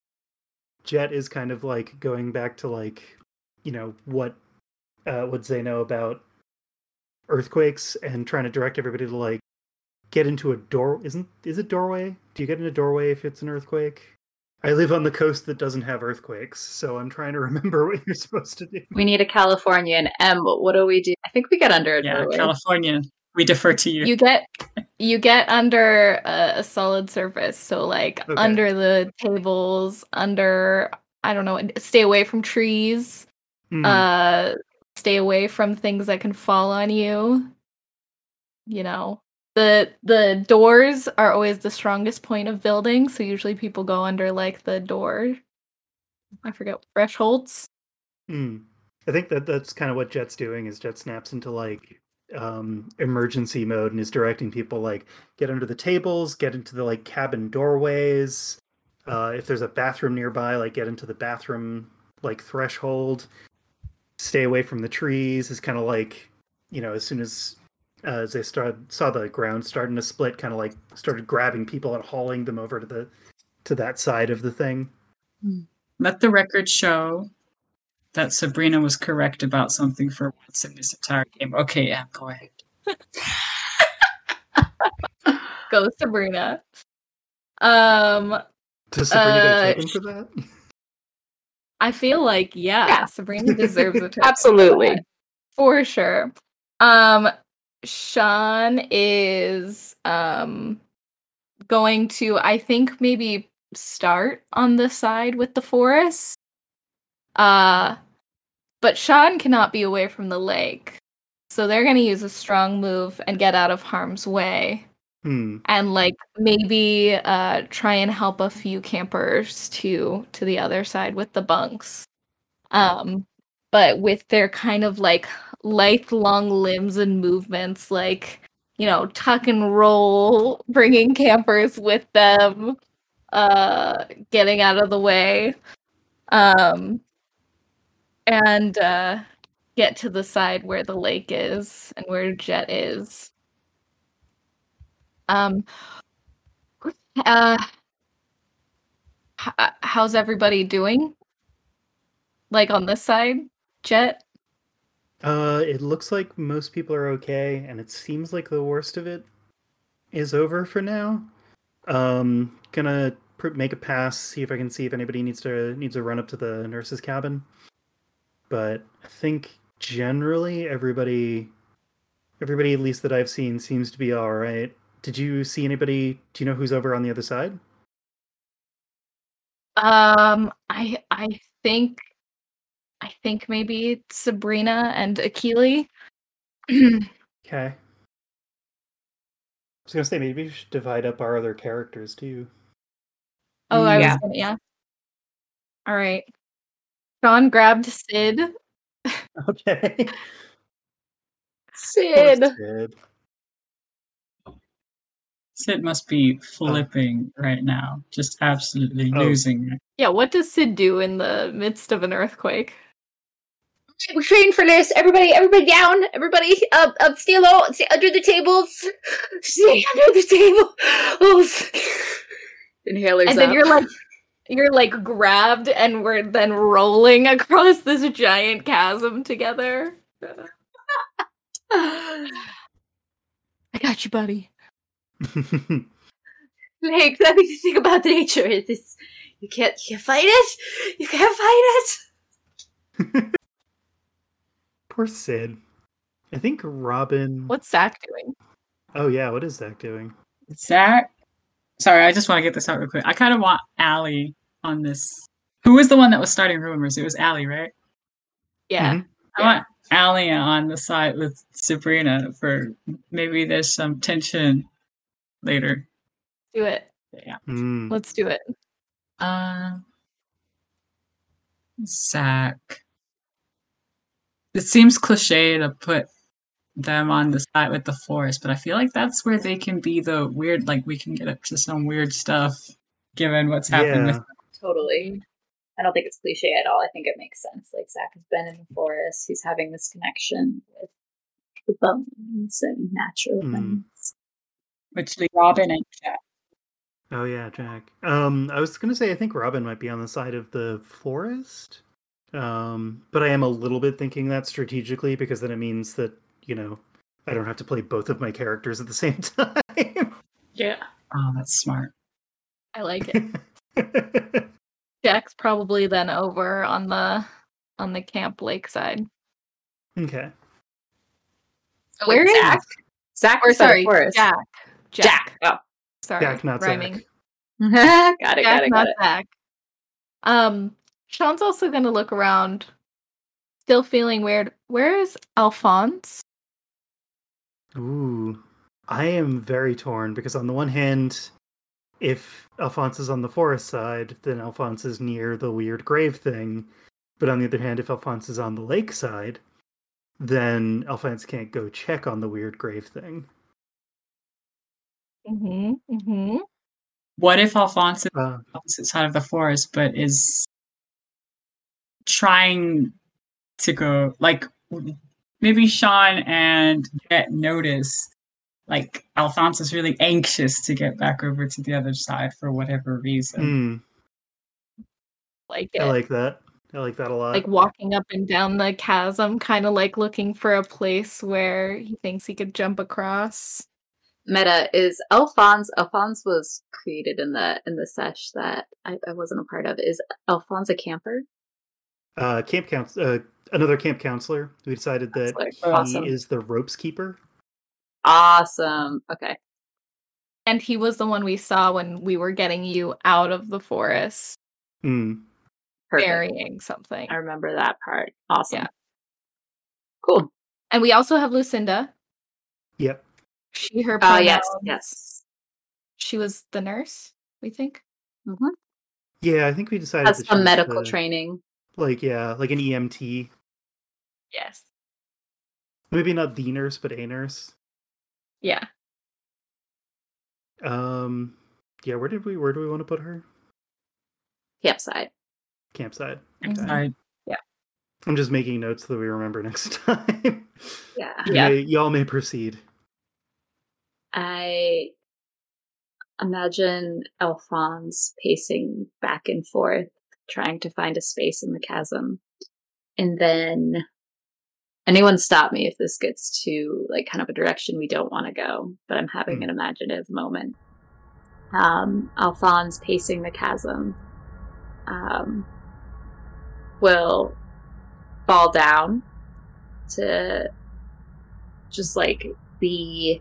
[SPEAKER 1] Jet is kind of like going back to like, you know, what uh, would they know about earthquakes and trying to direct everybody to like get into a door. Isn't is it doorway? Do you get in a doorway if it's an earthquake? I live on the coast that doesn't have earthquakes, so I'm trying to remember what you're supposed to do.
[SPEAKER 6] We need a Californian. M, what do we do? I think we get under a
[SPEAKER 5] Yeah,
[SPEAKER 6] doorway.
[SPEAKER 5] California. We defer to you.
[SPEAKER 2] you get you get under a, a solid surface. So like
[SPEAKER 1] Okay.
[SPEAKER 2] under the tables, under I don't know, stay away from trees.
[SPEAKER 1] Hmm.
[SPEAKER 2] Uh, stay away from things that can fall on you. You know, the the doors are always the strongest point of building, so usually people go under like the door. I forget thresholds.
[SPEAKER 1] Hmm. I think that that's kind of what Jet's doing. Is Jet snaps into like um, emergency mode and is directing people like get under the tables, get into the like cabin doorways. Uh, if there's a bathroom nearby, like get into the bathroom like threshold. Stay away from the trees. Is kind of like, you know, as soon as uh, as they started saw the ground starting to split, kind of like started grabbing people and hauling them over to the to that side of the thing.
[SPEAKER 5] Let the record show that Sabrina was correct about something for once in this entire game. Okay, yeah, go ahead.
[SPEAKER 2] Go Sabrina. Um,
[SPEAKER 1] Does Sabrina
[SPEAKER 2] Uh,
[SPEAKER 1] get a token for that?
[SPEAKER 2] I feel like yeah,
[SPEAKER 6] Yeah.
[SPEAKER 2] Sabrina deserves a token.
[SPEAKER 6] Absolutely.
[SPEAKER 2] For sure. Um, Sean is um going to, I think, maybe start on the side with the forest. Uh, but Sean cannot be away from the lake, so they're gonna use a strong move and get out of harm's way,
[SPEAKER 1] Hmm.
[SPEAKER 2] and like maybe uh try and help a few campers to to the other side with the bunks. Um, but with their kind of like lifelong limbs and movements, like, you know, tuck and roll, bringing campers with them, uh, getting out of the way, um, and uh, get to the side where the lake is and where Jet is. Um, uh, h- how's everybody doing? Like on this side, Jet?
[SPEAKER 1] Uh, it looks like most people are okay, and it seems like the worst of it is over for now. Um, gonna pr- make a pass, see if I can see if anybody needs to needs to run up to the nurse's cabin. But I think generally everybody, everybody at least that I've seen seems to be all right. Did you see anybody? Do you know who's over on the other side?
[SPEAKER 2] Um, I I think I think maybe Sabrina and Akili.
[SPEAKER 1] Okay. I was gonna say maybe we should divide up our other characters too.
[SPEAKER 2] Oh, I
[SPEAKER 6] Yeah.
[SPEAKER 2] was gonna, yeah. All right. Sean grabbed Sid.
[SPEAKER 1] Okay. Poor
[SPEAKER 6] Sid.
[SPEAKER 1] Sid.
[SPEAKER 5] Sid must be flipping right now, just absolutely
[SPEAKER 1] Oh.
[SPEAKER 5] losing it.
[SPEAKER 2] Yeah, what does Sid do in the midst of an earthquake?
[SPEAKER 6] We're trained for this. Everybody, everybody down. Everybody, up, up, stay low. Stay under the tables. Stay under the tables. Inhalers
[SPEAKER 2] And then
[SPEAKER 6] up.
[SPEAKER 2] you're like you're like grabbed and we're then rolling across this giant chasm together. I got you, buddy.
[SPEAKER 6] Like, let me think about nature. It's, you can't, you can't fight it. You can't fight it.
[SPEAKER 1] Poor Sid. I think Robin.
[SPEAKER 2] What's Zach doing?
[SPEAKER 1] Oh yeah, what is Zach doing?
[SPEAKER 5] Zach, sorry, I just want to get this out real quick. I kind of want Allie on this. Who was the one that was starting rumors? It was Allie, right?
[SPEAKER 2] Yeah.
[SPEAKER 1] Mhm.
[SPEAKER 5] I want Allie on the side with Sabrina for maybe there's some tension later.
[SPEAKER 2] Do it.
[SPEAKER 5] Yeah.
[SPEAKER 1] Mm.
[SPEAKER 2] Let's do it.
[SPEAKER 5] Uh, Zach. It seems cliche to put them on the side with the forest, but I feel like that's where they can be the weird, like we can get up to some weird stuff given what's happened
[SPEAKER 1] Yeah.
[SPEAKER 5] with
[SPEAKER 6] Totally. I don't think it's cliche at all. I think it makes sense. Like, Zach has been in the forest. He's having this connection with the bones and natural
[SPEAKER 1] Mm.
[SPEAKER 6] things.
[SPEAKER 5] which leave Robin and Jack.
[SPEAKER 1] Oh yeah, Jack. Um, I was gonna say I think Robin might be on the side of the forest. Um, but I am a little bit thinking that strategically because then it means that, you know, I don't have to play both of my characters at the same time.
[SPEAKER 6] Yeah.
[SPEAKER 5] Oh, that's smart.
[SPEAKER 2] I like it. Jack's probably then over on the on the Camp Lakeside.
[SPEAKER 1] Okay.
[SPEAKER 6] Oh,
[SPEAKER 2] Where
[SPEAKER 6] wait,
[SPEAKER 2] is-
[SPEAKER 6] Zach? Zach
[SPEAKER 2] Or
[SPEAKER 6] is by the
[SPEAKER 2] sorry,
[SPEAKER 6] forest.
[SPEAKER 2] Jack.
[SPEAKER 6] Jack. Oh.
[SPEAKER 2] Sorry,
[SPEAKER 1] Jack, not
[SPEAKER 2] rhyming.
[SPEAKER 1] Zach.
[SPEAKER 6] got it,
[SPEAKER 2] Jack,
[SPEAKER 6] got it,
[SPEAKER 2] not
[SPEAKER 6] got it.
[SPEAKER 2] Zach. Um, Sean's also gonna look around, still feeling weird. Where is Alphonse?
[SPEAKER 1] Ooh. I am very torn because on the one hand, if Alphonse is on the forest side, then Alphonse is near the weird grave thing. But on the other hand, if Alphonse is on the lake side, then Alphonse can't go check on the weird grave thing.
[SPEAKER 2] Mm-hmm. Mm-hmm.
[SPEAKER 5] What if Alphonse is
[SPEAKER 1] Uh,
[SPEAKER 5] on the opposite side of the forest, but is trying to go, like, maybe Sean and Jet notice, like, Alphonse is really anxious to get back over to the other side for whatever reason.
[SPEAKER 1] mm,
[SPEAKER 2] Like it.
[SPEAKER 1] I like that. I like that a lot.
[SPEAKER 2] Like walking up and down the chasm, kind of like looking for a place where he thinks he could jump across.
[SPEAKER 6] Meta is Alphonse. Alphonse was created in the in the sesh that I, I wasn't a part of. Is Alphonse a camper?
[SPEAKER 1] Uh, camp couns- uh, another camp counselor. We decided that
[SPEAKER 6] Counselor.
[SPEAKER 1] he
[SPEAKER 6] Awesome.
[SPEAKER 1] is the ropes keeper.
[SPEAKER 6] Awesome. Okay.
[SPEAKER 2] And he was the one we saw when we were getting you out of the forest,
[SPEAKER 1] Mm.
[SPEAKER 6] Perfect.
[SPEAKER 2] burying something.
[SPEAKER 6] I remember that part. Awesome.
[SPEAKER 2] Yeah.
[SPEAKER 6] Cool.
[SPEAKER 2] And we also have Lucinda.
[SPEAKER 1] Yep.
[SPEAKER 2] She, her
[SPEAKER 6] Oh,
[SPEAKER 2] pronouns.
[SPEAKER 6] yes. Yes.
[SPEAKER 2] She was the nurse, we think.
[SPEAKER 6] Mm-hmm.
[SPEAKER 1] Yeah, I think we decided
[SPEAKER 6] Has
[SPEAKER 1] that she
[SPEAKER 6] some
[SPEAKER 1] was
[SPEAKER 6] medical
[SPEAKER 1] the-
[SPEAKER 6] training.
[SPEAKER 1] Like, yeah, like an E M T.
[SPEAKER 2] Yes.
[SPEAKER 1] Maybe not the nurse, but a nurse.
[SPEAKER 2] Yeah.
[SPEAKER 1] Um, yeah. Where did we? Where do we want to put her?
[SPEAKER 6] Campsite.
[SPEAKER 1] Campsite.
[SPEAKER 2] Mhm.
[SPEAKER 1] Okay.
[SPEAKER 5] I,
[SPEAKER 1] I'm just making notes so that we remember next time.
[SPEAKER 6] Yeah.
[SPEAKER 1] You
[SPEAKER 2] Yeah.
[SPEAKER 1] may- y'all may proceed.
[SPEAKER 6] I imagine Alphonse pacing back and forth, trying to find a space in the chasm. And then anyone stop me if this gets to like kind of a direction we don't want to go, but I'm having
[SPEAKER 1] Hmm.
[SPEAKER 6] an imaginative moment. Um, Alphonse pacing the chasm um, will fall down to just like be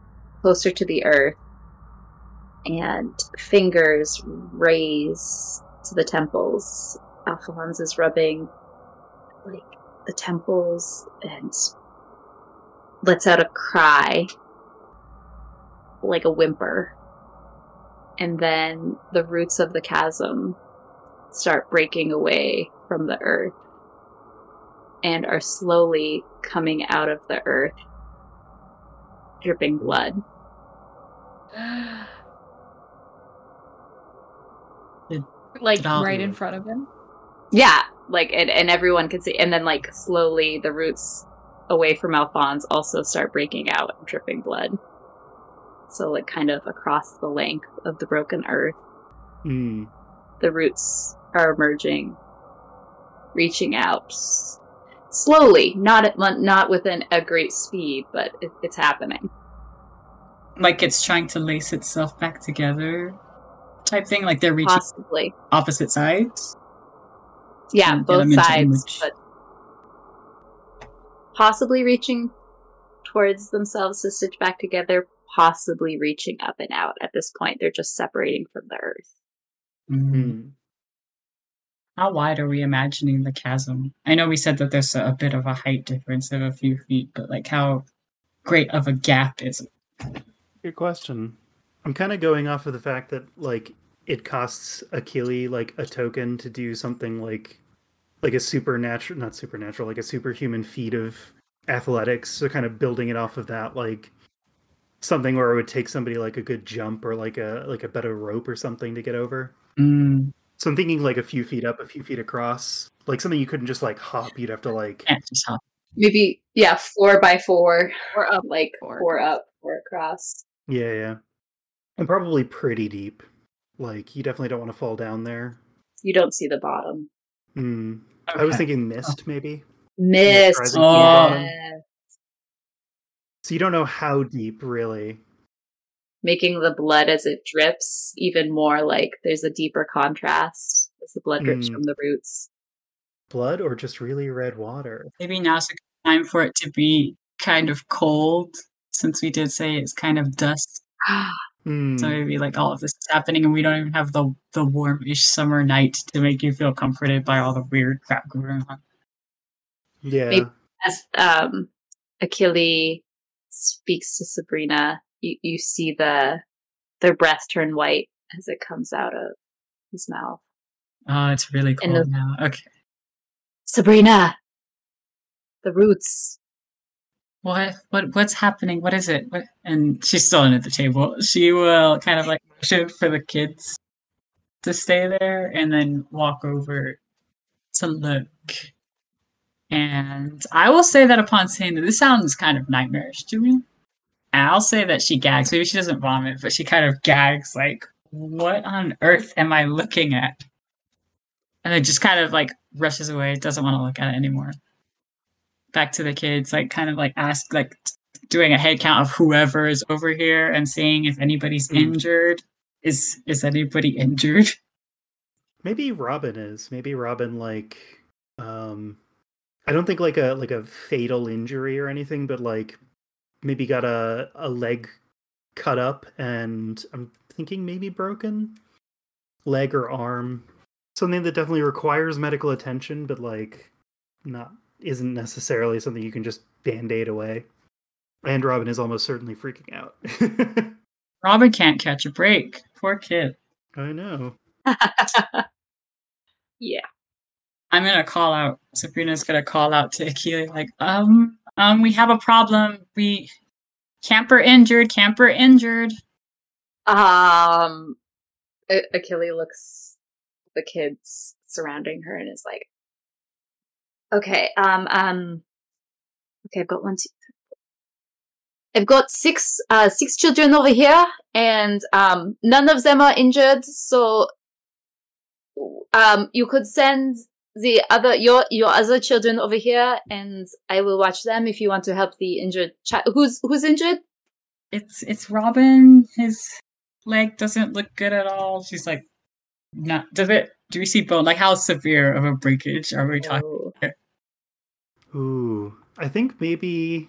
[SPEAKER 6] closer to the earth, and fingers raise to the temples. Alphonse is rubbing like the temples and lets out a cry, like a whimper. And then the roots of the chasm start breaking away from the earth and are slowly coming out of the earth, dripping blood.
[SPEAKER 2] Like
[SPEAKER 5] Did all-
[SPEAKER 2] right in front of him.
[SPEAKER 6] Yeah, like, and, and everyone can see. And then, like, slowly the roots away from Alphonse also start breaking out and dripping blood. So, like, kind of across the length of the broken earth,
[SPEAKER 1] Hmm.
[SPEAKER 6] the roots are emerging, reaching out s- slowly, not at, not within a great speed, but it, it's happening.
[SPEAKER 5] Like it's trying to lace itself back together, type thing. Like they're reaching
[SPEAKER 6] Possibly,
[SPEAKER 5] opposite sides.
[SPEAKER 6] yeah,
[SPEAKER 5] to get
[SPEAKER 6] both
[SPEAKER 5] them into
[SPEAKER 6] sides,
[SPEAKER 5] image.
[SPEAKER 6] but possibly reaching towards themselves to stitch back together. Possibly reaching up and out. At this point, they're just separating from the earth.
[SPEAKER 5] Mm.
[SPEAKER 1] Hmm.
[SPEAKER 5] How wide are we imagining the chasm? I know we said that there's a, a bit of a height difference of a few feet, but like how great of a gap is it?
[SPEAKER 1] Good question. I'm kind of going off of the fact that like it costs Achille like a token to do something like like a supernatural, not supernatural, like a superhuman feat of athletics. So kind of building it off of that, like something where it would take somebody like a good jump or like a like a better rope or something to get over.
[SPEAKER 5] Mm,
[SPEAKER 1] So I'm thinking like a few feet up, a few feet across, like something you couldn't just like hop. You'd have to like
[SPEAKER 5] can't just hop.
[SPEAKER 6] Maybe, yeah, four by four, or up, like
[SPEAKER 2] Four
[SPEAKER 6] four
[SPEAKER 2] across.
[SPEAKER 6] up, four across.
[SPEAKER 1] yeah, yeah, and probably pretty deep. Like you definitely don't want to fall down there.
[SPEAKER 6] You don't see the bottom.
[SPEAKER 1] Hmm. I was
[SPEAKER 5] Okay.
[SPEAKER 1] thinking mist, maybe.
[SPEAKER 6] Mist.
[SPEAKER 1] rising
[SPEAKER 5] from the bottom.
[SPEAKER 6] Yeah.
[SPEAKER 1] So you don't know how deep, really.
[SPEAKER 6] Making the blood as it drips even more like there's a deeper contrast as the blood drips
[SPEAKER 1] Mm.
[SPEAKER 6] from the roots.
[SPEAKER 1] Blood or just really red water?
[SPEAKER 5] Maybe now's a good time for it to be kind of cold, since we did say it's kind of dusk.
[SPEAKER 1] Hmm.
[SPEAKER 5] So maybe like all of this is happening, and we don't even have the the warmish summer night to make you feel comforted by all the weird crap going on.
[SPEAKER 1] Yeah.
[SPEAKER 6] Maybe- As um, Achille speaks to Sabrina, you, you see the their breath turn white as it comes out of his mouth.
[SPEAKER 5] Oh, it's really
[SPEAKER 6] And
[SPEAKER 5] cold
[SPEAKER 6] the-
[SPEAKER 5] now. Okay.
[SPEAKER 6] Sabrina, the roots.
[SPEAKER 5] What what what's happening? What is it? What? And she's still in at the table. She will kind of like motion for the kids to stay there and then walk over to look. And I will say that upon saying that this sounds kind of nightmarish to me. And I'll say that she gags. Maybe she doesn't vomit, but she kind of gags like, what on earth am I looking at? And then just kind of like rushes away, doesn't want to look at it anymore. Back to the kids, like kind of like ask, like t- doing a head count of whoever is over here and seeing if anybody's
[SPEAKER 1] Mm.
[SPEAKER 5] injured. Is is anybody injured?
[SPEAKER 1] Maybe Robin is. Maybe Robin like um I don't think like a like a fatal injury or anything, but like maybe got a, a leg cut up and I'm thinking maybe broken leg or arm. Something that definitely requires medical attention, but like not isn't necessarily something you can just band-aid away. And Robin is almost certainly freaking out.
[SPEAKER 5] Robin can't catch a break. Poor kid.
[SPEAKER 1] I know.
[SPEAKER 6] Yeah.
[SPEAKER 5] I'm gonna call out. Sabrina's gonna call out to Achille, like, um, um, we have a problem. We camper injured. Camper injured.
[SPEAKER 6] Um, A- Achille looks at the kids surrounding her and is like, "Okay, um, um, okay, I've got one, two, three, four. I've got six, uh, six children over here, and um, none of them are injured. So, um, you could send the other your your other children over here, and I will watch them if you want to help the injured child. Who's who's injured?
[SPEAKER 5] It's it's Robin. His leg doesn't look good at all. She's like, not. Does it? Do we see bone? Like, how severe of a breakage are we talking?
[SPEAKER 6] Oh.
[SPEAKER 1] Ooh, I think maybe.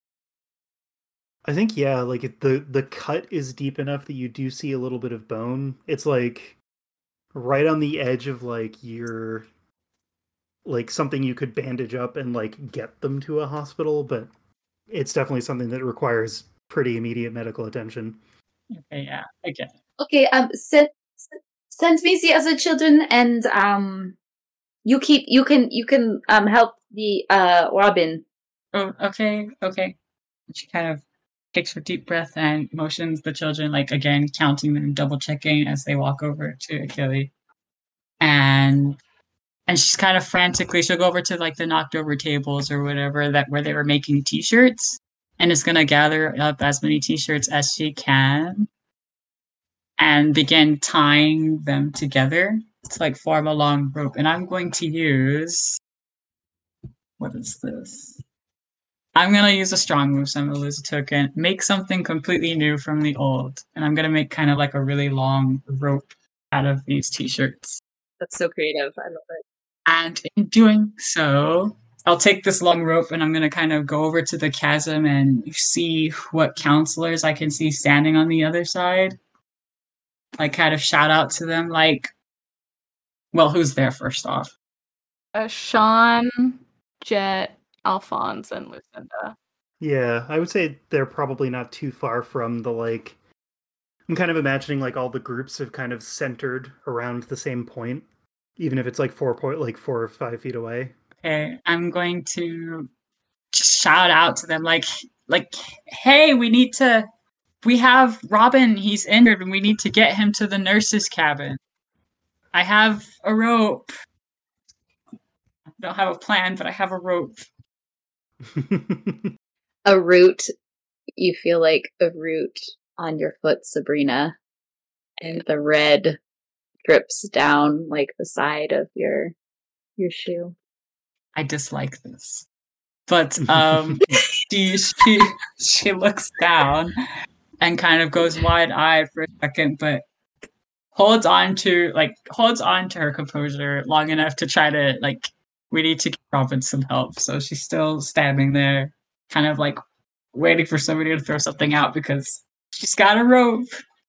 [SPEAKER 1] I think yeah, like it, the the cut is deep enough that you do see a little bit of bone. It's like right on the edge of like your like something you could bandage up and like get them to a hospital, but it's definitely something that requires pretty immediate medical attention.
[SPEAKER 5] Okay, yeah, I get it.
[SPEAKER 6] Okay, um, send send me the other children, and um, you keep you can you can um help the uh Robin.
[SPEAKER 5] Oh, okay, okay. She kind of takes a deep breath and motions the children, like again, counting them, double checking as they walk over to Achille. And and she's kind of frantically, she'll go over to like the knocked over tables or whatever that where they were making t-shirts, and is gonna gather up as many t-shirts as she can and begin tying them together to like form a long rope. And I'm going to use what is this? I'm going to use a strong move, so I'm going to lose a token. Make something completely new from the old. And I'm going to make kind of like a really long rope out of these t-shirts.
[SPEAKER 6] That's so creative. I love it.
[SPEAKER 5] And in doing so, I'll take this long rope and I'm going to kind of go over to the chasm and see what counselors I can see standing on the other side. Like kind of shout out to them like, well, who's there first off?
[SPEAKER 2] Uh, Sean, Jet, Alphonse, and Lucinda.
[SPEAKER 1] Yeah, I would say they're probably not too far from the like. I'm kind of imagining like all the groups have kind of centered around the same point, even if it's like four point like four or five feet away.
[SPEAKER 5] Okay, I'm going to just shout out to them like, like, hey, we need to. We have Robin. He's injured, and we need to get him to the nurse's cabin. I have a rope. I don't have a plan, but I have a rope.
[SPEAKER 6] A root. You feel like a root on your foot, Sabrina, and the red drips down like the side of your your shoe.
[SPEAKER 5] I dislike this, but um, she she she looks down and kind of goes wide-eyed for a second, but holds on to like holds on to her composure long enough to try to like. We need to give Robin some help, so she's still standing there, kind of like waiting for somebody to throw something out because she's got a rope.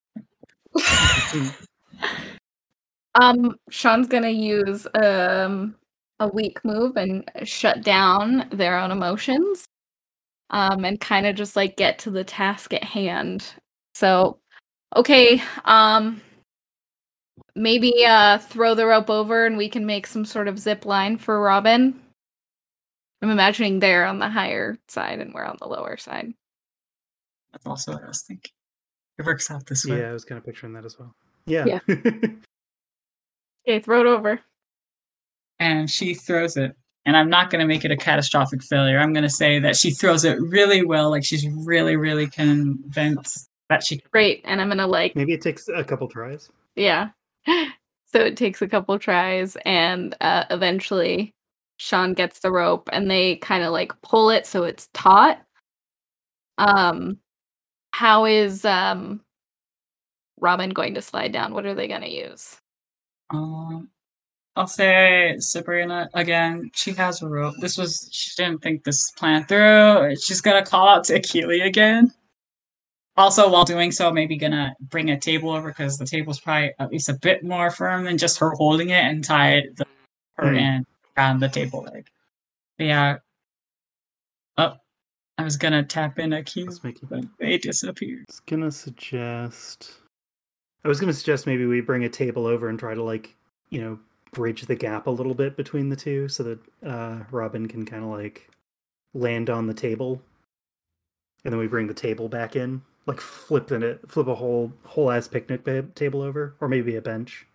[SPEAKER 2] Um, Sean's gonna use um a weak move and shut down their own emotions, um, and kind of just like get to the task at hand. So, okay, um, maybe uh throw the rope over and we can make some sort of zip line for Robin. I'm imagining they're on the higher side and we're on the lower side.
[SPEAKER 5] That's also what I was thinking. It works out this way.
[SPEAKER 1] Yeah, I was kind of picturing that as well. Yeah.
[SPEAKER 6] Yeah.
[SPEAKER 2] Okay, throw it over.
[SPEAKER 5] And she throws it. And I'm not going to make it a catastrophic failure. I'm going to say that she throws it really well. Like she's really, really convinced that she can.
[SPEAKER 2] Great, and I'm gonna like
[SPEAKER 1] Maybe it takes a couple tries.
[SPEAKER 2] yeah. So it takes a couple tries, and uh, eventually Sean gets the rope, and they kind of like pull it so it's taut. Um, how is um Robin going to slide down? What are they going to use?
[SPEAKER 5] Um, I'll say Sabrina again. She has a rope. This was she didn't think this plan through. She's gonna call out to Achille again. Also, while doing so, maybe gonna bring a table over because the table's probably at least a bit more firm than just her holding it and tie the, her
[SPEAKER 1] Mm.
[SPEAKER 5] in around the table leg. But yeah. Oh, I was gonna tap in a key,
[SPEAKER 1] Let's make it.
[SPEAKER 5] but they disappeared.
[SPEAKER 1] I was gonna suggest. I was gonna suggest maybe we bring a table over and try to like, you know, bridge the gap a little bit between the two, so that uh, Robin can kind of like land on the table, and then we bring the table back in, like flipping it, flip a whole whole ass picnic ba- table over, or maybe a bench.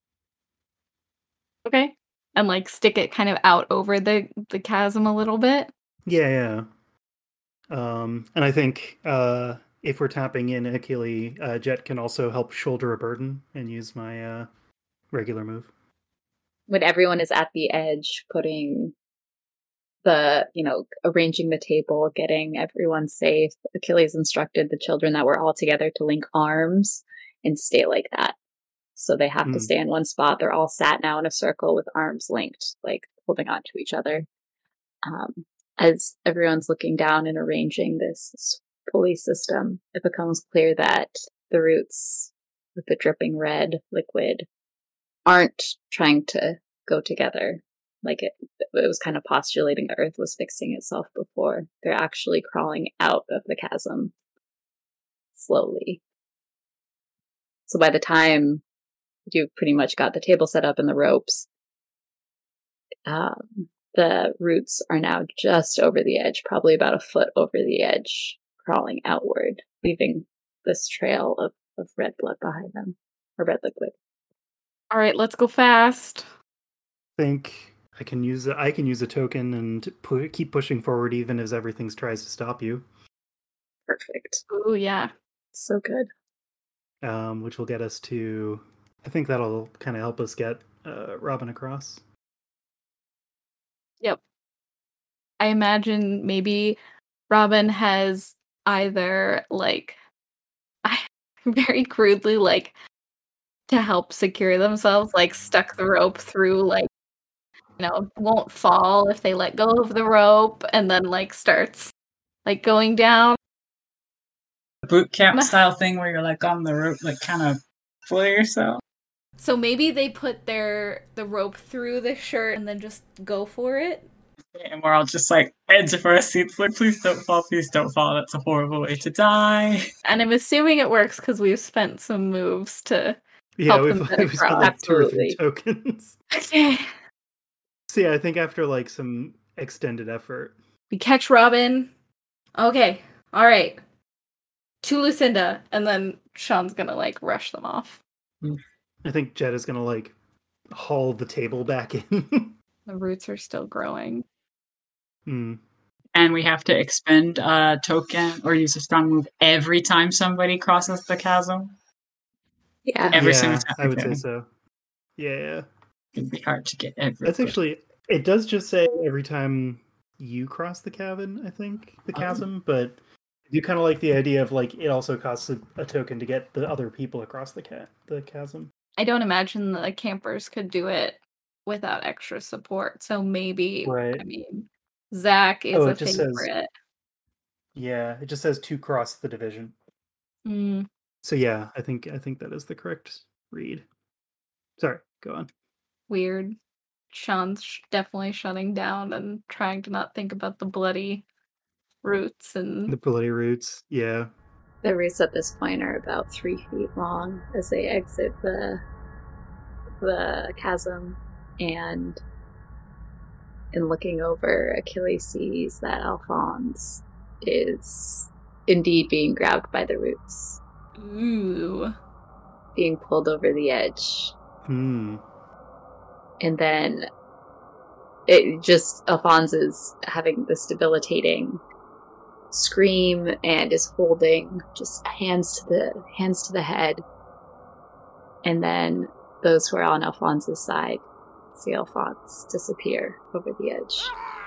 [SPEAKER 2] Okay, and like stick it kind of out over the the chasm a little bit.
[SPEAKER 1] Yeah, yeah. Um, and I think uh, if we're tapping in Achille, uh, Jet can also help shoulder a burden and use my uh, regular move.
[SPEAKER 6] When everyone is at the edge, putting the, you know, arranging the table, getting everyone safe, Achilles instructed the children that were all together to link arms and stay like that. So they have
[SPEAKER 1] Mm.
[SPEAKER 6] to stay in one spot. They're all sat now in a circle with arms linked, like holding on to each other. Um, as everyone's looking down and arranging this, this pulley system, it becomes clear that the roots with the dripping red liquid aren't trying to go together. Like it, it was kind of postulating the earth was fixing itself before. They're actually crawling out of the chasm slowly. So by the time you've pretty much got the table set up and the ropes, um, the roots are now just over the edge, probably about a foot over the edge, crawling outward, leaving this trail of, of red blood behind them, or red liquid.
[SPEAKER 2] All right, let's go fast.
[SPEAKER 1] think I can use a, I can use a token and pu- keep pushing forward even as everything tries to stop you.
[SPEAKER 6] Perfect.
[SPEAKER 2] Ooh, yeah.
[SPEAKER 6] So good.
[SPEAKER 1] Um, which will get us to. I think that'll kind of help us get uh, Robin across.
[SPEAKER 2] Yep. I imagine maybe Robin has either, like, very crudely, like, to help secure themselves, like, stuck the rope through, like, you know, won't fall if they let go of the rope, and then, like, starts, like, going down.
[SPEAKER 5] Boot camp style thing where you're like on the rope, like kind of pull yourself.
[SPEAKER 2] So maybe they put their the rope through the shirt and then just go for it.
[SPEAKER 5] And we're all just like edge of our seats, like, please don't fall, please don't fall. That's a horrible way to die.
[SPEAKER 2] And I'm assuming it works because we've spent some moves to
[SPEAKER 1] Yeah,
[SPEAKER 2] help
[SPEAKER 1] we've,
[SPEAKER 2] them get
[SPEAKER 1] we've spent
[SPEAKER 2] across.
[SPEAKER 1] like two or
[SPEAKER 6] Absolutely.
[SPEAKER 1] three tokens.
[SPEAKER 2] Okay.
[SPEAKER 1] So yeah, I think after like some extended effort.
[SPEAKER 2] We catch Robin. Okay. All right. To Lucinda, and then Sean's gonna like rush them off.
[SPEAKER 1] I think Jet is gonna like haul the table back in.
[SPEAKER 2] The roots are still growing.
[SPEAKER 1] Hmm.
[SPEAKER 5] And we have to expend a token or use a strong move every time somebody crosses the chasm.
[SPEAKER 6] Yeah.
[SPEAKER 5] Every
[SPEAKER 1] yeah,
[SPEAKER 5] single time.
[SPEAKER 1] I would say
[SPEAKER 5] Okay.
[SPEAKER 1] so. Yeah,
[SPEAKER 5] It'd be hard to get every.
[SPEAKER 1] that's actually. It does just say every time you cross the cabin. I think the
[SPEAKER 5] Oh.
[SPEAKER 1] chasm, but I do kind of like the idea of like it also costs a, a token to get the other people across the cat the chasm.
[SPEAKER 2] I don't imagine the campers could do it without extra support. So maybe,
[SPEAKER 1] Right.
[SPEAKER 2] I mean, Zach is
[SPEAKER 1] Oh,
[SPEAKER 2] a
[SPEAKER 1] it just says-
[SPEAKER 2] favorite.
[SPEAKER 1] Yeah, it just says to cross the division.
[SPEAKER 2] Mm,
[SPEAKER 1] So yeah, I think I think that is the correct read. Sorry, go on.
[SPEAKER 2] weird. Sean's sh- definitely shutting down and trying to not think about the bloody roots and
[SPEAKER 1] The bloody roots. Yeah.
[SPEAKER 6] The roots at this point are about three feet long as they exit the the chasm, and in looking over, Achilles sees that Alphonse is indeed being grabbed by the roots,
[SPEAKER 2] ooh.
[SPEAKER 6] being pulled over the edge,
[SPEAKER 1] Hmm.
[SPEAKER 6] and then it just Alphonse is having this debilitating scream and is holding just hands to the hands to the head, and then those who are on Alphonse's side see Alphonse disappear over the edge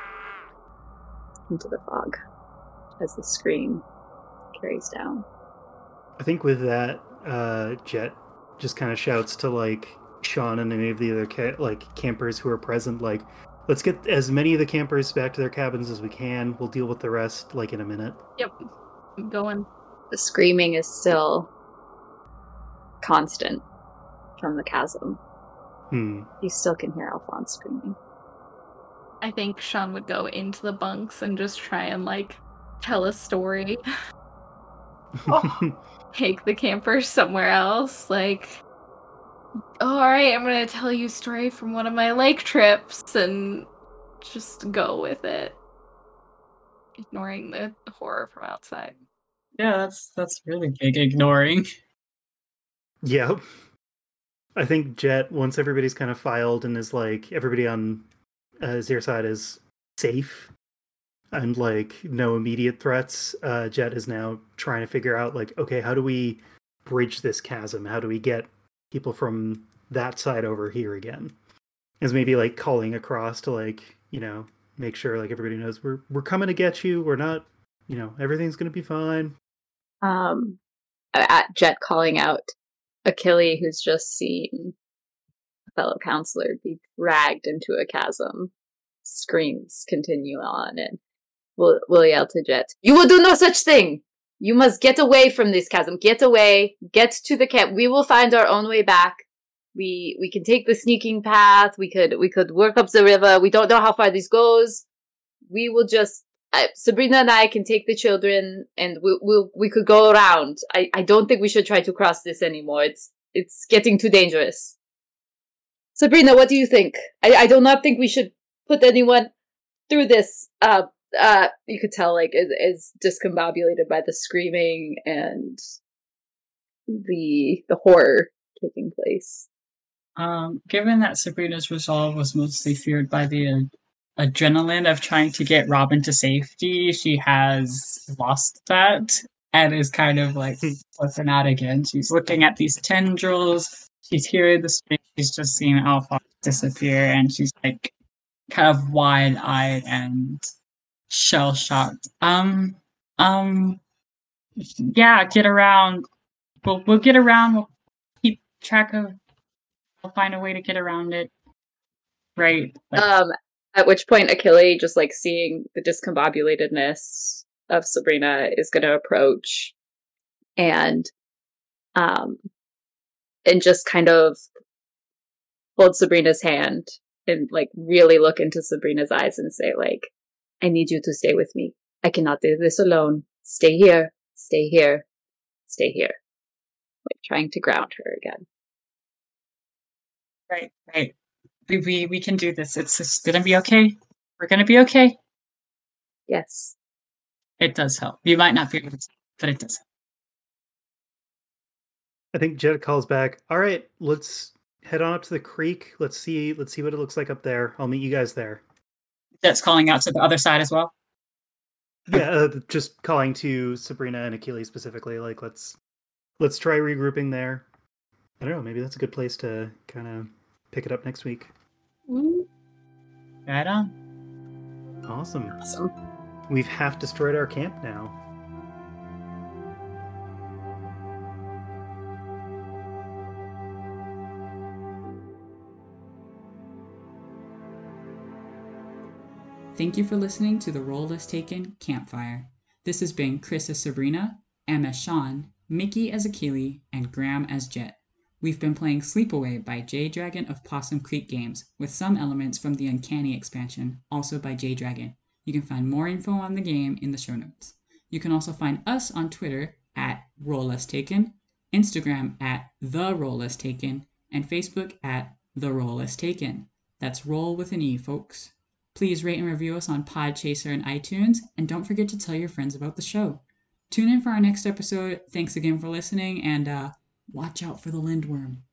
[SPEAKER 6] into the fog as the scream carries down.
[SPEAKER 1] I think with that, uh, Jet just kind of shouts to like Sean and any of the other ca- like campers who are present, like, let's get as many of the campers back to their cabins as we can. We'll deal with the rest like in a minute.
[SPEAKER 2] Yep. I'm going.
[SPEAKER 6] The screaming is still constant from the chasm.
[SPEAKER 1] Hmm.
[SPEAKER 6] You still can hear Alphonse screaming.
[SPEAKER 2] I think Sean would go into the bunks and just try and like tell a story. Take the campers somewhere else. Like, oh, all right, I'm going to tell you a story from one of my lake trips and just go with it. Ignoring the horror from outside.
[SPEAKER 5] Yeah, that's that's really big ignoring.
[SPEAKER 1] Yep. I think Jet, once everybody's kind of filed and is like, everybody on uh, their side is safe and like no immediate threats, uh, Jet is now trying to figure out like, okay, how do we bridge this chasm? How do we get people from that side over here again? Is maybe like calling across to like, you know, make sure like everybody knows we're we're coming to get you. We're not, you know, everything's gonna be fine.
[SPEAKER 6] Um, at Jet calling out Achilles, who's just seen a fellow counselor be dragged into a chasm. Screams continue on, and we'll, we'll yell to Jet, "You will do no such thing! You must get away from this chasm. Get away. Get to the camp. We will find our own way back. We we can take the sneaking path. We could we could work up the river. We don't know how far this goes. We will just uh, Sabrina and I can take the children, and we we'll, we could go around. I, I don't think we should try to cross this anymore. It's it's getting too dangerous. Sabrina, what do you think? I, I do not think we should put anyone through this. Uh uh, you could tell like is is discombobulated by the screaming and the the horror taking place.
[SPEAKER 5] Um, given that Sabrina's resolve was mostly fueled by the uh, adrenaline of trying to get Robin to safety, she has lost that and is kind of like flipping out again. She's looking at these tendrils, she's hearing the scream, she's just seeing Alphonse disappear, and she's like kind of wide-eyed and shell-shocked. Um, um, yeah, get around. We'll, we'll get around, we'll keep track of We'll find a way to get around it. Right. Like,
[SPEAKER 6] um, at which point Achille, just like seeing the discombobulatedness of Sabrina, is going to approach and, um, and just kind of hold Sabrina's hand and like really look into Sabrina's eyes and say, like, I need you to stay with me. I cannot do this alone. Stay here. Stay here. Stay here. Like trying to ground her again.
[SPEAKER 5] Right, right. We, we we can do this. It's, it's gonna be okay. We're gonna be okay.
[SPEAKER 6] Yes.
[SPEAKER 5] It does help. You might not be able to, but it does help.
[SPEAKER 1] I think Jet calls back. All right, let's head on up to the creek. Let's see. Let's see what it looks like up there. I'll meet you guys there.
[SPEAKER 5] Jet's calling out to the other side as well.
[SPEAKER 1] Yeah, uh, just calling to Sabrina and Achille specifically. Like, let's let's try regrouping there. I don't know. Maybe that's a good place to kind of pick it up next week.
[SPEAKER 5] Right on.
[SPEAKER 1] Awesome.
[SPEAKER 6] Awesome.
[SPEAKER 1] We've half destroyed our camp now.
[SPEAKER 7] Thank you for listening to the Roll Less Taken Campfire. This has been Chris as Sabrina, Em as Sean, Mickey as Achille, and Graham as Jet. We've been playing Sleepaway by J-Dragon of Possum Creek Games, with some elements from the Uncanny expansion, also by J-Dragon. You can find more info on the game in the show notes. You can also find us on Twitter at Roll Less Taken, Instagram at The Roll Less Taken, and Facebook at The Roll Less Taken. That's roll with an E, folks. Please rate and review us on Podchaser and iTunes, and don't forget to tell your friends about the show. Tune in for our next episode. Thanks again for listening, and uh, watch out for the lindworm.